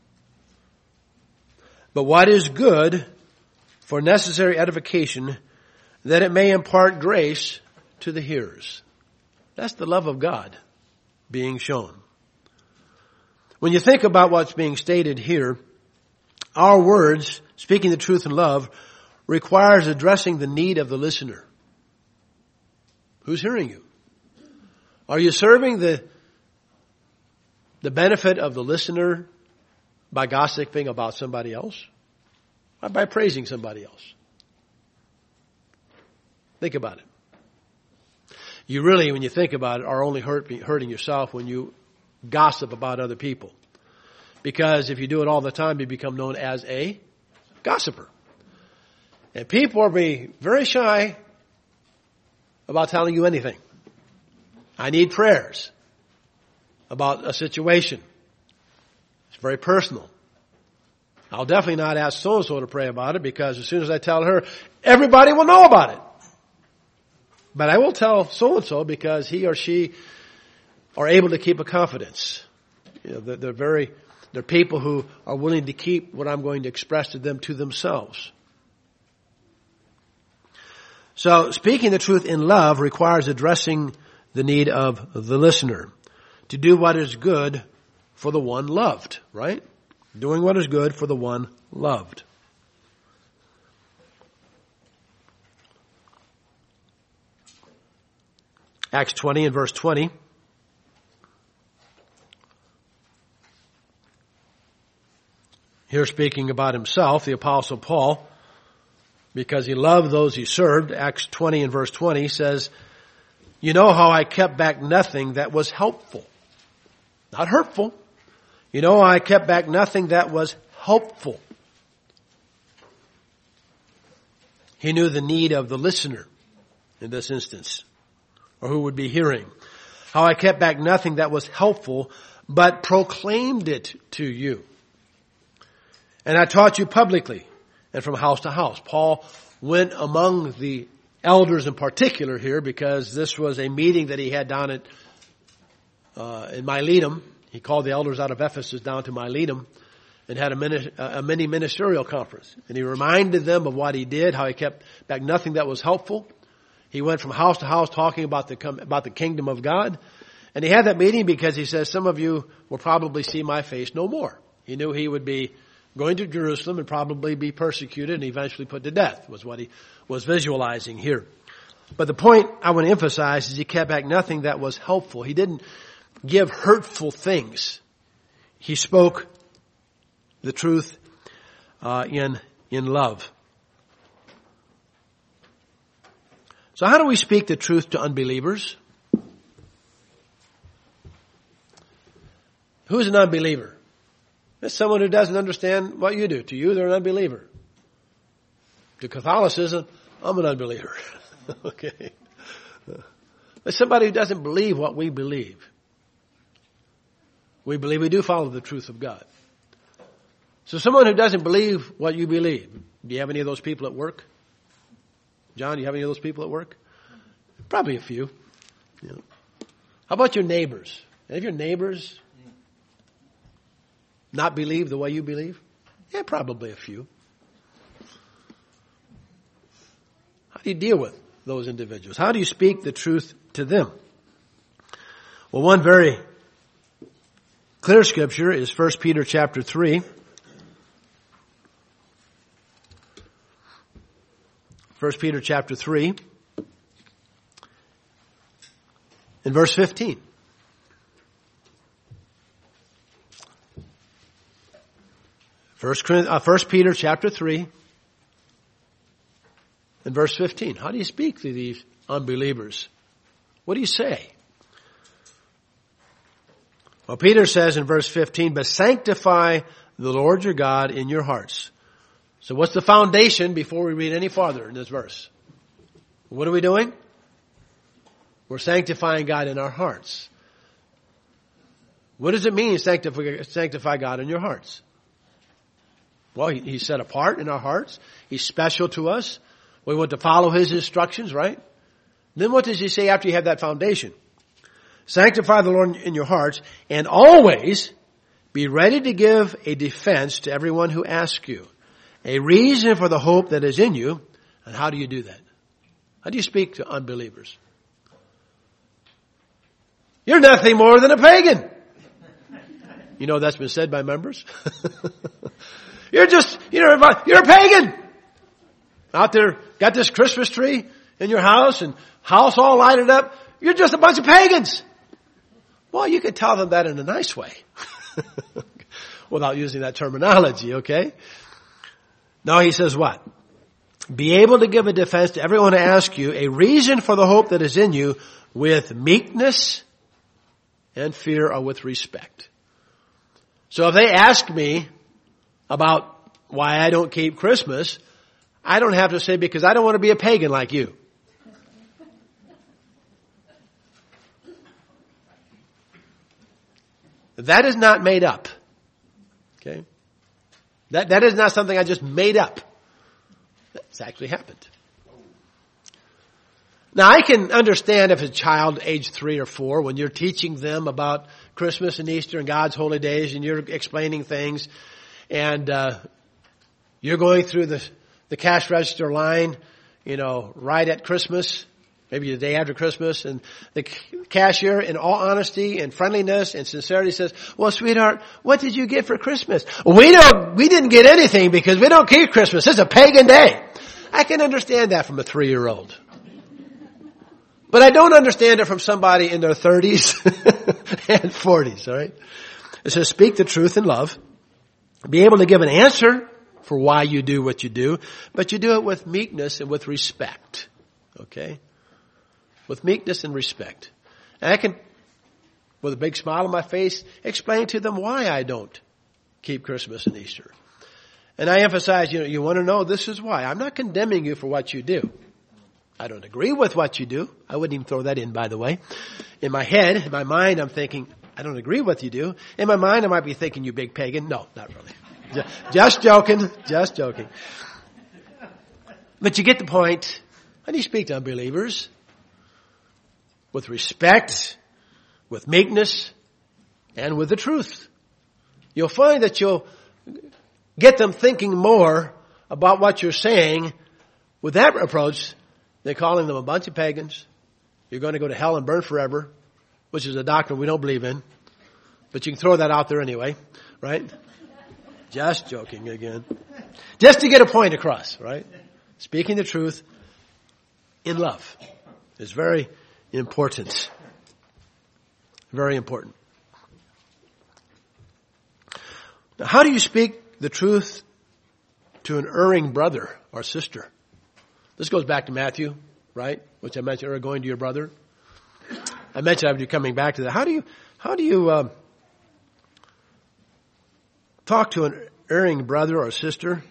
But what is good for necessary edification, that it may impart grace to the hearers. That's the love of God being shown. When you think about what's being stated here, our words, speaking the truth in love, requires addressing the need of the listener. Who's hearing you? Are you serving the, the benefit of the listener by gossiping about somebody else? Or by praising somebody else? Think about it. You really, when you think about it, are only hurt, hurting yourself when you gossip about other people. Because if you do it all the time, you become known as a gossiper. And people will be very shy about telling you anything. I need prayers about a situation. It's very personal. I'll definitely not ask so-and-so to pray about it because as soon as I tell her, everybody will know about it. But I will tell so-and-so because he or she are able to keep a confidence. You know, they're, they're very, they're people who are willing to keep what I'm going to express to them to themselves. So speaking the truth in love requires addressing the need of the listener to do what is good for the one loved, right? Doing what is good for the one loved. Acts twenty and verse twenty. Here speaking about himself, the Apostle Paul, because he loved those he served, Acts twenty and verse twenty says, you know how I kept back nothing that was helpful. Not hurtful. You know I kept back nothing that was helpful. He knew the need of the listener in this instance, or who would be hearing. How I kept back nothing that was helpful, but proclaimed it to you. And I taught you publicly and from house to house. Paul went among the elders in particular here because this was a meeting that he had down at uh, in Miletum. He called the elders out of Ephesus down to Miletum and had a, mini, a mini ministerial conference. And he reminded them of what he did, how he kept back nothing that was helpful. He went from house to house talking about the about the kingdom of God. And he had that meeting because he says, some of you will probably see my face no more. He knew he would be going to Jerusalem and probably be persecuted and eventually put to death, was what he was visualizing here. But the point I want to emphasize is he kept back nothing that was helpful. He didn't give hurtful things. He spoke the truth uh, in in love. So how do we speak the truth to unbelievers? Who's an unbeliever? It's someone who doesn't understand what you do. To you, they're an unbeliever. To Catholicism, I'm an unbeliever. Okay. It's somebody who doesn't believe what we believe. We believe we do follow the truth of God. So someone who doesn't believe what you believe. Do you have any of those people at work? John, do you have any of those people at work? Probably a few. You know. How about your neighbors? Any of your neighbors not believe the way you believe? Yeah, probably a few. How do you deal with those individuals? How do you speak the truth to them? Well, one very clear scripture is First Peter chapter three. First Peter chapter three. In verse fifteen. First, uh, First Peter chapter three. In verse fifteen. How do you speak to these unbelievers? What do you say? Well, Peter says in verse fifteen, but sanctify the Lord your God in your hearts. So what's the foundation before we read any farther in this verse? What are we doing? We're sanctifying God in our hearts. What does it mean, sanctify, sanctify God in your hearts? Well, he, he's set apart in our hearts. He's special to us. We want to follow his instructions, right? Then what does he say after you have that foundation? Sanctify the Lord in your hearts, and always be ready to give a defense to everyone who asks you, a reason for the hope that is in you. And how do you do that? How do you speak to unbelievers? You're nothing more than a pagan. You know that's been said by members. You're just, you know, you're a pagan. Out there, got this Christmas tree in your house and house all lighted up. You're just a bunch of pagans. Well, you could tell them that in a nice way. Without using that terminology, okay? No, he says what? Be able to give a defense to everyone who asks you, a reason for the hope that is in you, with meekness and fear, or with respect. So if they ask me about why I don't keep Christmas, I don't have to say because I don't want to be a pagan like you. That is not made up. Okay? That, that is not something I just made up. That's actually happened. Now I can understand if a child age three or four, when you're teaching them about Christmas and Easter and God's holy days and you're explaining things and, uh, you're going through the, the cash register line, you know, right at Christmas, maybe the day after Christmas, and the cashier, in all honesty and friendliness and sincerity, says, well, sweetheart, what did you get for Christmas? We don't, we didn't get anything because we don't keep Christmas. It's a pagan day. I can understand that from a three-year-old. But I don't understand it from somebody in their thirties and forties, all right? It says, speak the truth in love. Be able to give an answer for why you do what you do, but you do it with meekness and with respect, okay? With meekness and respect. And I can, with a big smile on my face, explain to them why I don't keep Christmas and Easter. And I emphasize, you know, you want to know this is why. I'm not condemning you for what you do. I don't agree with what you do. I wouldn't even throw that in, by the way. In my head, in my mind, I'm thinking, I don't agree with what you do. In my mind, I might be thinking, you big pagan. No, not really. Just joking. Just joking. But you get the point. How do you speak to unbelievers? With respect, with meekness, and with the truth. You'll find that you'll get them thinking more about what you're saying with that approach than calling them a bunch of pagans. You're going to go to hell and burn forever, which is a doctrine we don't believe in. But you can throw that out there anyway, right? Just joking again. Just to get a point across, right? Speaking the truth in love is very important. Very important. Now, how do you speak the truth to an erring brother or sister? This goes back to Matthew, right? Which I mentioned earlier, going to your brother. I mentioned I would be coming back to that. How do you, how do you, um, talk to an erring brother or sister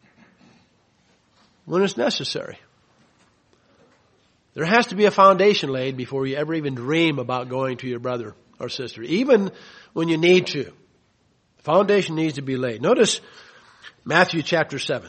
when it's necessary? There has to be a foundation laid before you ever even dream about going to your brother or sister, even when you need to. The foundation needs to be laid. Notice Matthew chapter seven.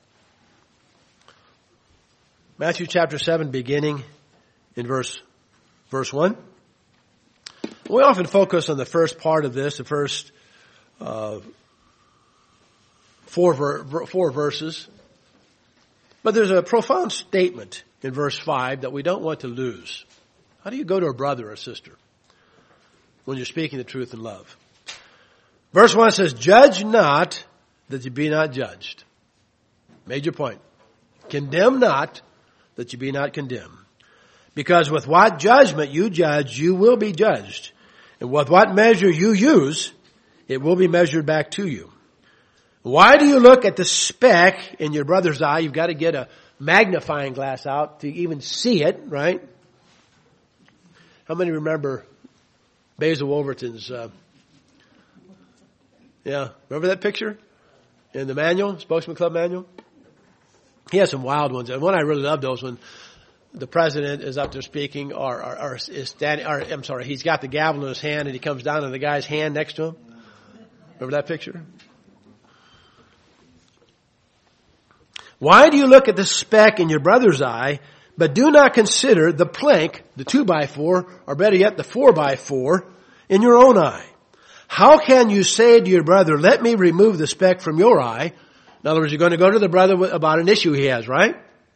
Matthew chapter seven, beginning in verse, verse one. We often focus on the first part of this, the first uh, four, ver- four verses. But there's a profound statement in verse five that we don't want to lose. How do you go to a brother or sister when you're speaking the truth in love? Verse one says, judge not that you be not judged. Major point. Condemn not that you be not condemned. Because with what judgment you judge, you will be judged. And with what measure you use, it will be measured back to you. Why do you look at the speck in your brother's eye? You've got to get a magnifying glass out to even see it, right? How many remember Basil Wolverton's, uh, yeah, remember that picture in the manual, Spokesman Club manual? He has some wild ones. And one I really love those when the president is up there speaking or, or, or is standing, or I'm sorry, he's got the gavel in his hand and he comes down on the guy's hand next to him. Remember that picture? Why do you look at the speck in your brother's eye, but do not consider the plank, the two by four, or better yet, the four by four, in your own eye? How can you say to your brother, let me remove the speck from your eye? In other words, you're going to go to the brother about an issue he has, right?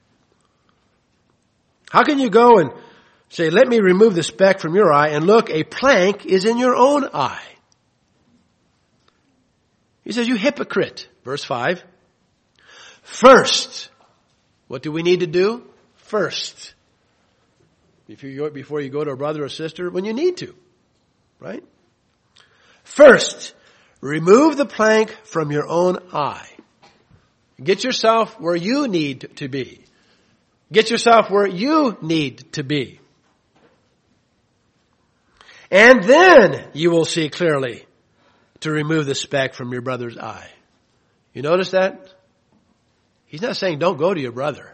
How can you go and say, let me remove the speck from your eye, and look, a plank is in your own eye? He says, you hypocrite. Verse five. First, what do we need to do? First. Before you, go, before you go to a brother or sister, when you need to. Right? First, remove the plank from your own eye. Get yourself where you need to be. Get yourself where you need to be. And then you will see clearly to remove the speck from your brother's eye. You notice that? He's not saying don't go to your brother.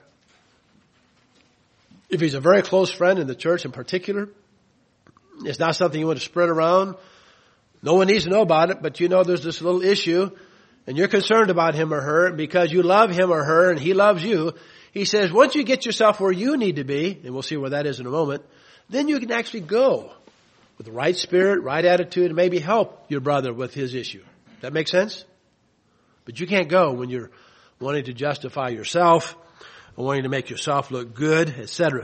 If he's a very close friend in the church in particular, it's not something you want to spread around. No one needs to know about it, but you know there's this little issue and you're concerned about him or her because you love him or her and he loves you. He says, once you get yourself where you need to be, and we'll see where that is in a moment, then you can actually go with the right spirit, right attitude, and maybe help your brother with his issue. That make sense? But you can't go when you're wanting to justify yourself, or wanting to make yourself look good, et cetera.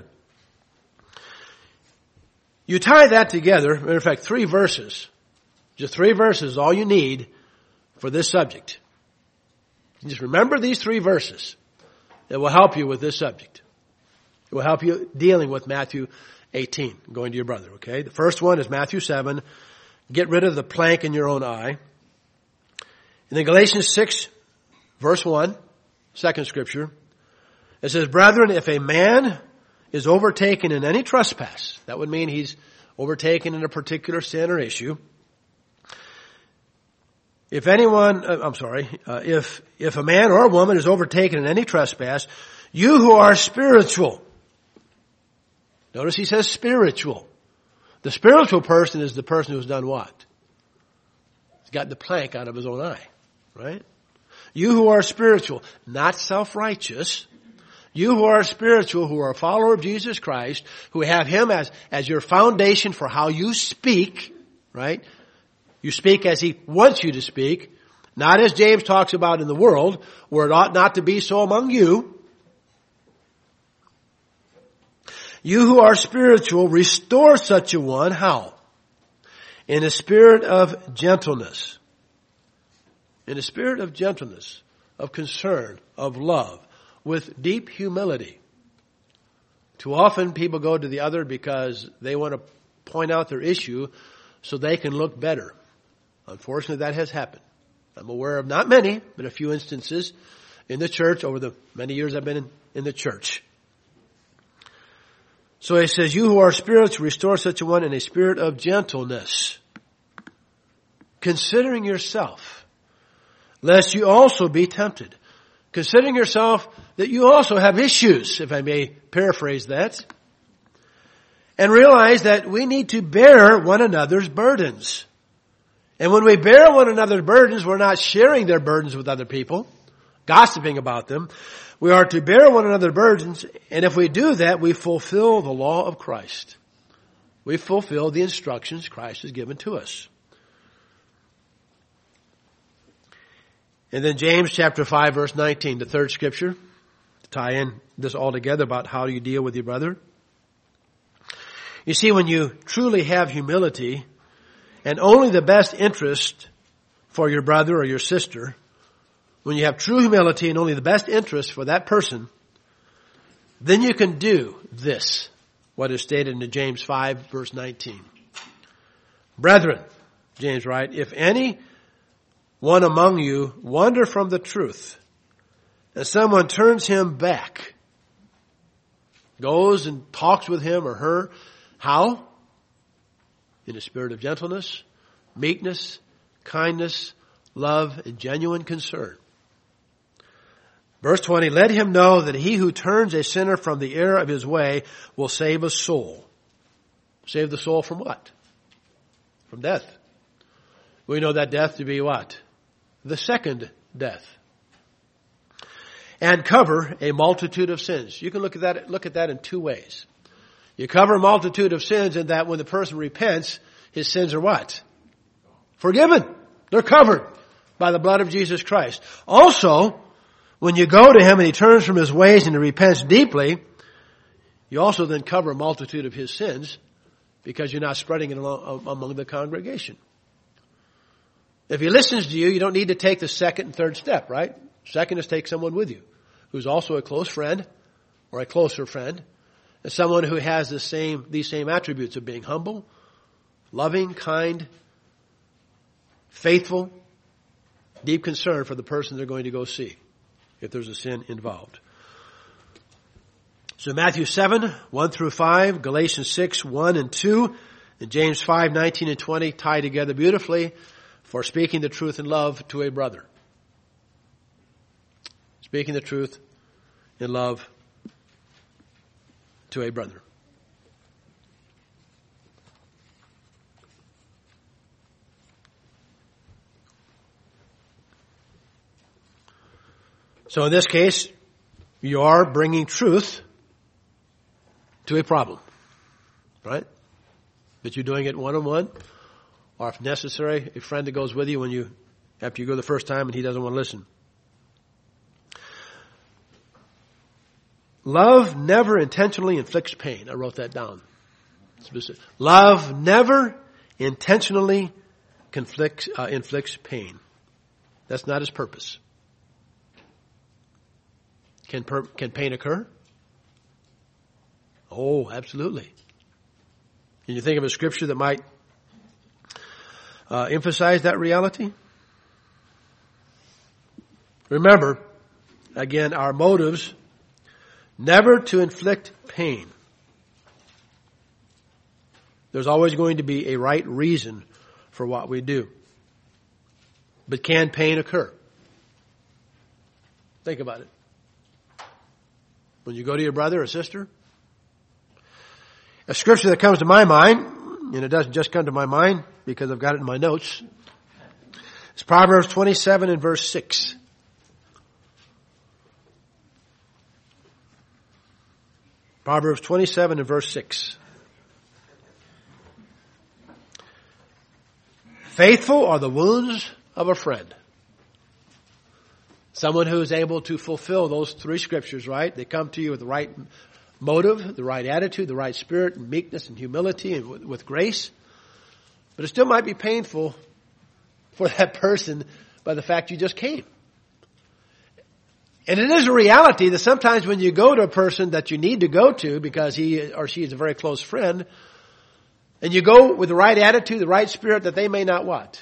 You tie that together, matter of fact, three verses, just three verses, all you need for this subject. You just remember these three verses. It will help you with this subject. It will help you dealing with Matthew eighteen, going to your brother, okay? The first one is Matthew seven, get rid of the plank in your own eye. And then Galatians six, verse one, second scripture, it says, brethren, if a man is overtaken in any trespass, that would mean he's overtaken in a particular sin or issue. If anyone, uh, I'm sorry, uh, if, if a man or a woman is overtaken in any trespass, you who are spiritual, notice he says spiritual. The spiritual person is the person who's done what? He's got the plank out of his own eye, right? You who are spiritual, not self-righteous, you who are spiritual, who are a follower of Jesus Christ, who have Him as, as your foundation for how you speak, right? You speak as He wants you to speak, not as James talks about in the world, where it ought not to be so among you. You who are spiritual, restore such a one, how? In a spirit of gentleness. In a spirit of gentleness, of concern, of love, with deep humility. Too often people go to the other because they want to point out their issue so they can look better. Unfortunately, that has happened. I'm aware of not many, but a few instances in the church over the many years I've been in, in the church. So he says, you who are spiritual, restore such a one in a spirit of gentleness, considering yourself, lest you also be tempted. Considering yourself that you also have issues, if I may paraphrase that. And realize that we need to bear one another's burdens. And when we bear one another's burdens, we're not sharing their burdens with other people, gossiping about them. We are to bear one another's burdens, and if we do that, we fulfill the law of Christ. We fulfill the instructions Christ has given to us. And then James chapter five verse nineteen, the third scripture, to tie in this all together about how do you deal with your brother. You see, when you truly have humility and only the best interest for your brother or your sister, when you have true humility and only the best interest for that person, then you can do this, what is stated in James five verse nineteen. Brethren, James writes, if any one among you wander from the truth, and someone turns him back, goes and talks with him or her, how? In a spirit of gentleness, meekness, kindness, love, and genuine concern. Verse twenty, let him know that he who turns a sinner from the error of his way will save a soul. Save the soul from what? From death. We know that death to be what? The second death. And cover a multitude of sins. You can look at that, look at that in two ways. You cover a multitude of sins in that when the person repents, his sins are what? Forgiven. They're covered by the blood of Jesus Christ. Also, when you go to him and he turns from his ways and he repents deeply, you also then cover a multitude of his sins because you're not spreading it among the congregation. If he listens to you, you don't need to take the second and third step, right? Second is take someone with you who's also a close friend or a closer friend, and someone who has the same, these same attributes of being humble, loving, kind, faithful, deep concern for the person they're going to go see if there's a sin involved. So Matthew seven, one through five, Galatians six, one and two, and James five, nineteen and twenty tie together beautifully for speaking the truth in love to a brother. Speaking the truth in love to a brother. So in this case, you are bringing truth to a problem, right? But you're doing it one-on-one, or if necessary, a friend that goes with you when you, after you go the first time and he doesn't want to listen. Love never intentionally inflicts pain. I wrote that down. Love never intentionally conflicts, uh, inflicts pain. That's not his purpose. Can, per, can pain occur? Oh, absolutely. Can you think of a scripture that might uh, emphasize that reality? Remember, again, our motives never to inflict pain. There's always going to be a right reason for what we do. But can pain occur? Think about it. When you go to your brother or sister, a scripture that comes to my mind, and it doesn't just come to my mind because I've got it in my notes, it's Proverbs twenty-seven and verse six. Proverbs twenty-seven and verse six. Faithful are the wounds of a friend. Someone who is able to fulfill those three scriptures, right? They come to you with the right motive, the right attitude, the right spirit, and meekness and humility and with, with grace. But it still might be painful for that person by the fact you just came. And it is a reality that sometimes when you go to a person that you need to go to because he or she is a very close friend, and you go with the right attitude, the right spirit, that they may not what?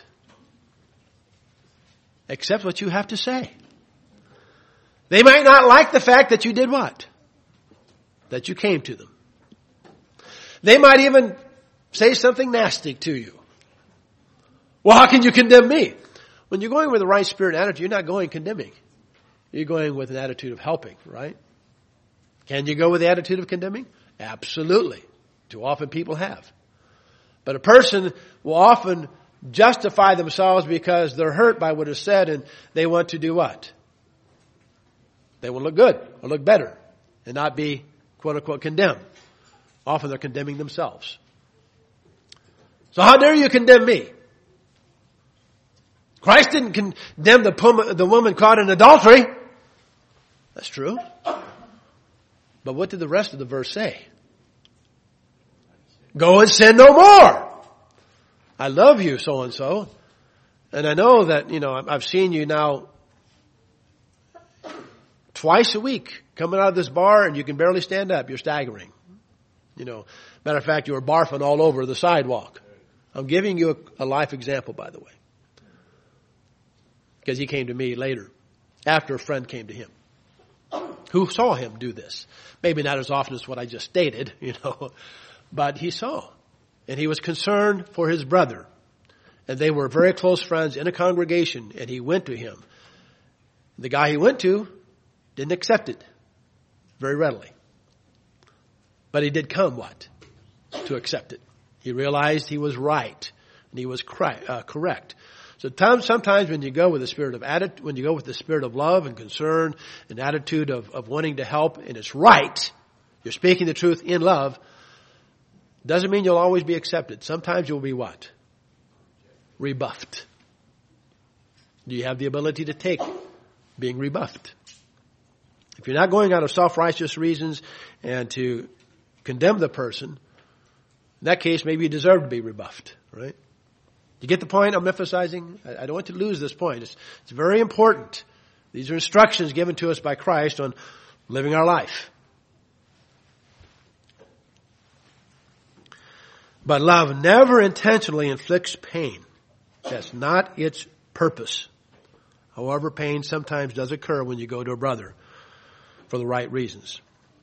Accept what you have to say. They might not like the fact that you did what? That you came to them. They might even say something nasty to you. Well, how can you condemn me? When you're going with the right spirit and attitude, you're not going condemning. You're going with an attitude of helping, right? Can you go with the attitude of condemning? Absolutely. Too often people have. But a person will often justify themselves because they're hurt by what is said and they want to do what? They will look good or look better and not be, quote unquote, condemned. Often they're condemning themselves. So how dare you condemn me? Christ didn't condemn the, pum- the woman caught in adultery. That's true. But what did the rest of the verse say? Go and sin no more. I love you, so-and-so. And I know that, you know, I've seen you now twice a week coming out of this bar and you can barely stand up. You're staggering. You know, matter of fact, you were barfing all over the sidewalk. I'm giving you a, a life example, by the way. Because he came to me later, after a friend came to him, who saw him do this. Maybe not as often as what I just stated, you know, but he saw. And he was concerned for his brother. And they were very close friends in a congregation, and he went to him. The guy he went to didn't accept it very readily. But he did come, what? To accept it. He realized he was right, and he was correct. Uh, correct. So sometimes when you go with the spirit of atti- when you go with the spirit of love and concern and attitude of, of wanting to help, and it's right, you're speaking the truth in love, doesn't mean you'll always be accepted. Sometimes you'll be what? Rebuffed. Do you have the ability to take being rebuffed? If you're not going out of self-righteous reasons and to condemn the person, in that case, maybe you deserve to be rebuffed, right? You get the point I'm emphasizing? I, I don't want to lose this point. It's, it's very important. These are instructions given to us by Christ on living our life. But love never intentionally inflicts pain. That's not its purpose. However, pain sometimes does occur when you go to a brother for the right reasons.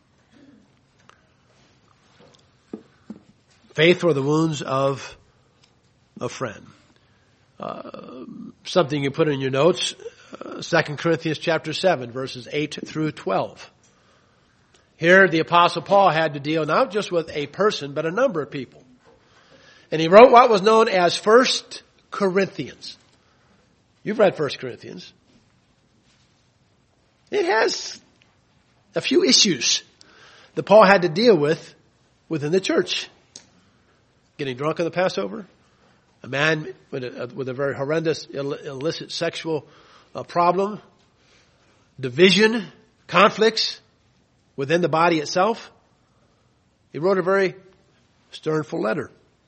Faith for the wounds of a friend. Uh, something you put in your notes, uh, Second Corinthians chapter seven, verses eight through twelve. Here the Apostle Paul had to deal not just with a person, but a number of people. And he wrote what was known as First Corinthians. You've read First Corinthians. It has a few issues that Paul had to deal with within the church. Getting drunk on the Passover. A man with a, with a very horrendous illicit sexual uh, problem. Division, conflicts within the body itself. He wrote a very sternful letter.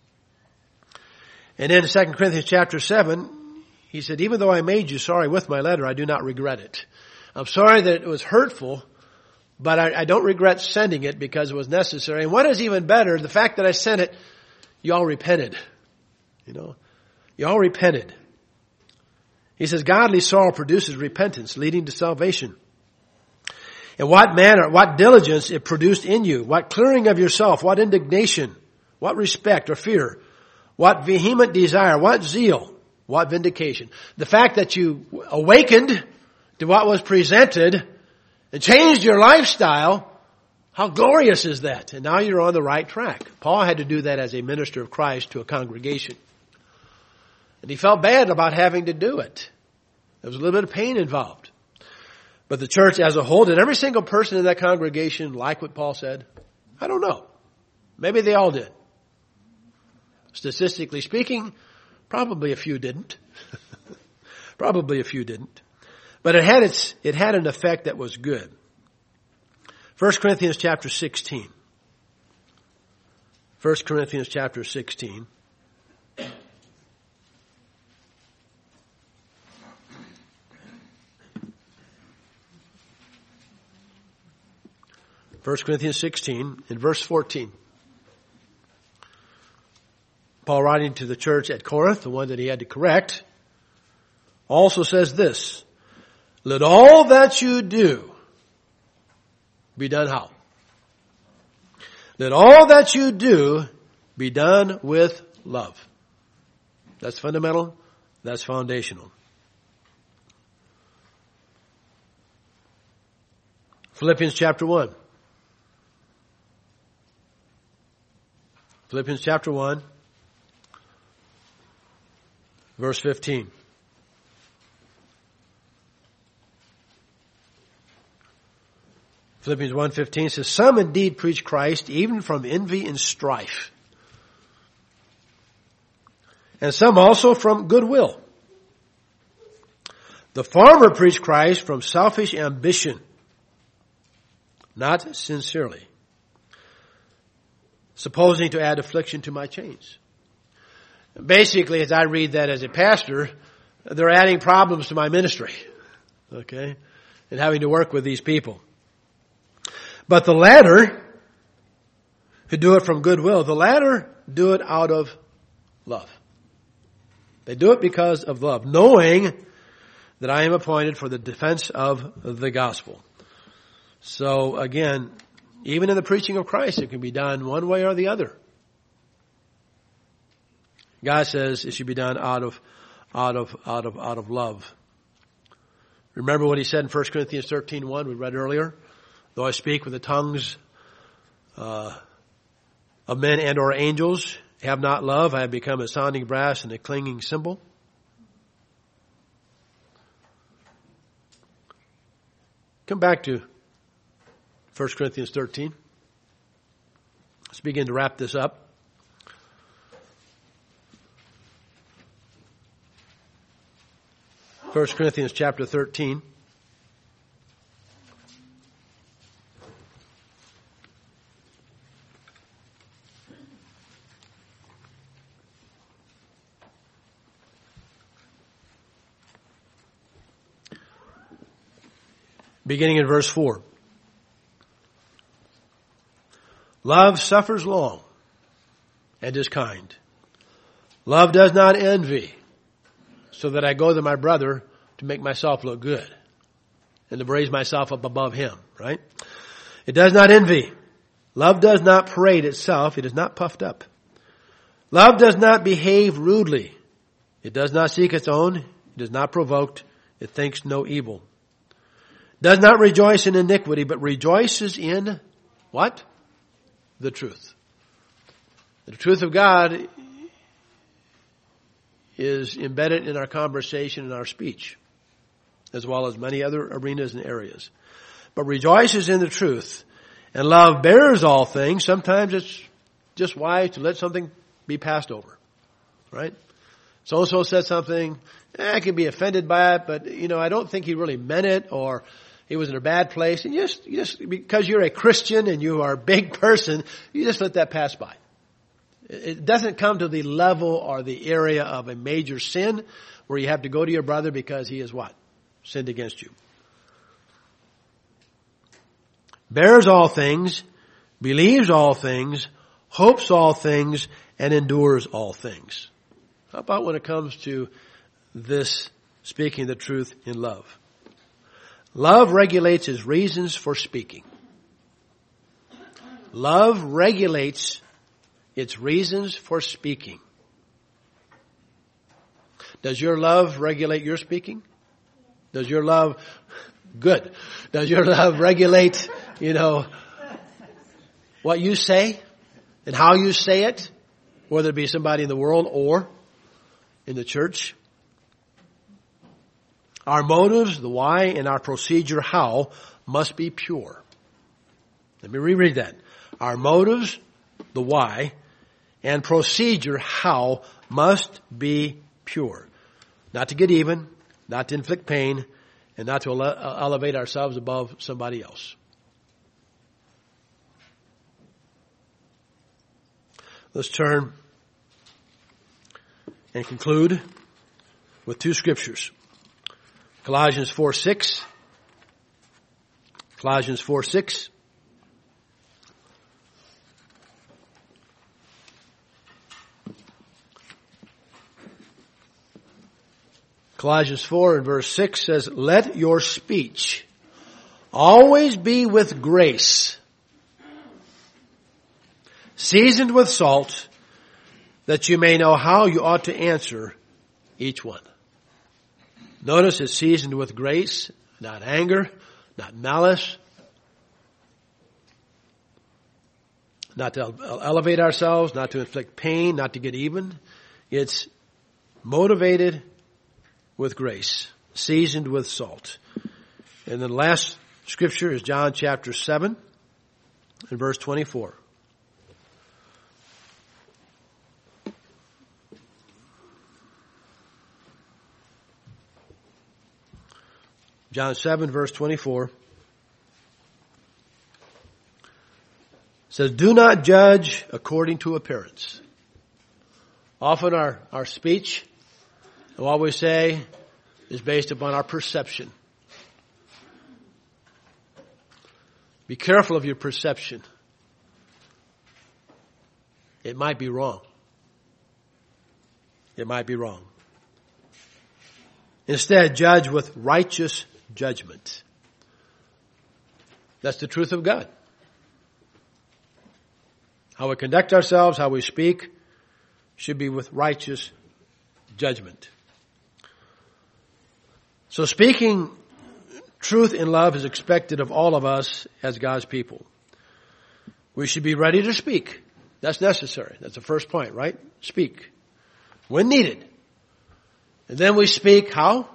And in Second Corinthians chapter seven, he said, even though I made you sorry with my letter, I do not regret it. I'm sorry that it was hurtful, but I, I don't regret sending it because it was necessary. And what is even better, the fact that I sent it, you all repented. You know, you all repented. He says, godly sorrow produces repentance, leading to salvation. And what manner, what diligence it produced in you, what clearing of yourself, what indignation, what respect or fear, what vehement desire, what zeal, what vindication. The fact that you awakened to what was presented and changed your lifestyle, how glorious is that? And now you're on the right track. Paul had to do that as a minister of Christ to a congregation. And he felt bad about having to do it. There was a little bit of pain involved. But the church as a whole, did every single person in that congregation like what Paul said? I don't know. Maybe they all did. Statistically speaking, probably a few didn't. Probably a few didn't. But it had its, it had an effect that was good. First Corinthians chapter sixteen. First Corinthians chapter sixteen. First Corinthians sixteen, in verse fourteen. Paul, writing to the church at Corinth, the one that he had to correct, also says this, let all that you do be done how? Let all that you do be done with love. That's fundamental. That's foundational. Philippians chapter one. Philippians chapter one, verse fifteen. Philippians one fifteen says, some indeed preach Christ even from envy and strife, and some also from goodwill. The former preach Christ from selfish ambition, not sincerely, supposing to add affliction to my chains. Basically, as I read that as a pastor, they're adding problems to my ministry, okay, and having to work with these people. But the latter, who do it from goodwill, the latter do it out of love. They do it because of love, knowing that I am appointed for the defense of the gospel. So again, even in the preaching of Christ, it can be done one way or the other. God says it should be done out of, out of, out of, out of love. Remember what he said in First Corinthians thirteen one, we read earlier? Though I speak with the tongues uh, of men and or angels, have not love, I have become a sounding brass and a clanging cymbal. Come back to First Corinthians thirteen. Let's begin to wrap this up. First Corinthians chapter thirteen. Beginning in verse four. Love suffers long and is kind. Love does not envy, so that I go to my brother to make myself look good and to raise myself up above him, right? It does not envy. Love does not parade itself. It is not puffed up. Love does not behave rudely. It does not seek its own. It is not provoked. It thinks no evil. Does not rejoice in iniquity, but rejoices in what? The truth. The truth of God is embedded in our conversation and our speech, as well as many other arenas and areas. But rejoices in the truth, and love bears all things. Sometimes it's just wise to let something be passed over, right? So-and-so said something, eh, I can be offended by it, but, you know, I don't think he really meant it, or he was in a bad place. And you just, you just, because you're a Christian and you are a big person, you just let that pass by. It doesn't come to the level or the area of a major sin where you have to go to your brother because he is what? Sinned against you. Bears all things, believes all things, hopes all things, and endures all things. How about when it comes to this speaking the truth in love? Love regulates his reasons for speaking. Love regulates its reasons for speaking. Does your love regulate your speaking? Does your love, good. Does your love regulate, you know, what you say and how you say it? Whether it be somebody in the world or in the church. Our motives, the why, and our procedure, how, must be pure. Let me reread that. Our motives, the why, and procedure, how, must be pure. Not to get even, not to inflict pain, and not to ele- elevate ourselves above somebody else. Let's turn and conclude with two scriptures. Colossians four six. Colossians four six. Colossians four and verse six says, let your speech always be with grace, seasoned with salt, that you may know how you ought to answer each one. Notice it's seasoned with grace, not anger, not malice, not to elevate ourselves, not to inflict pain, not to get even. It's motivated with grace, seasoned with salt. And the last scripture is John chapter seven and verse twenty-four. John seven verse twenty-four says, do not judge according to appearance. Often our, our speech and what we say is based upon our perception. Be careful of your perception. It might be wrong. It might be wrong. Instead, judge with righteous judgment. That's the truth of God. How we conduct ourselves, how we speak, should be with righteous judgment. So speaking truth in love is expected of all of us as God's people. We should be ready to speak. That's necessary. That's the first point, right? Speak. When needed. And then we speak how?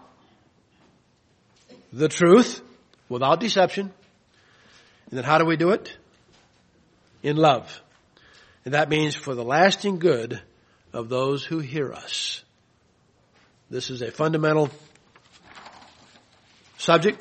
The truth without deception. And then how do we do it? In love. And that means for the lasting good of those who hear us. This is a fundamental subject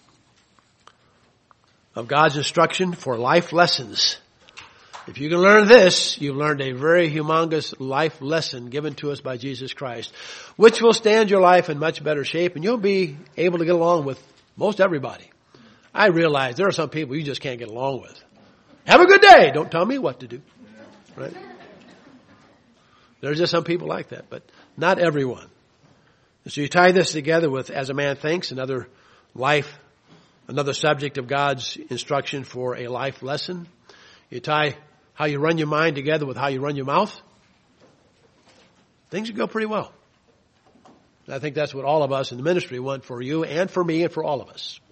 of God's instruction for life lessons. If you can learn this, you've learned a very humongous life lesson given to us by Jesus Christ, which will stand your life in much better shape, and you'll be able to get along with most everybody. I realize there are some people you just can't get along with. Have a good day. Don't tell me what to do. Right? There's just some people like that, but not everyone. So you tie this together with As a Man Thinks, another life, another subject of God's instruction for a life lesson. You tie how you run your mind together with how you run your mouth. Things will go pretty well. I think that's what all of us in the ministry want for you and for me and for all of us.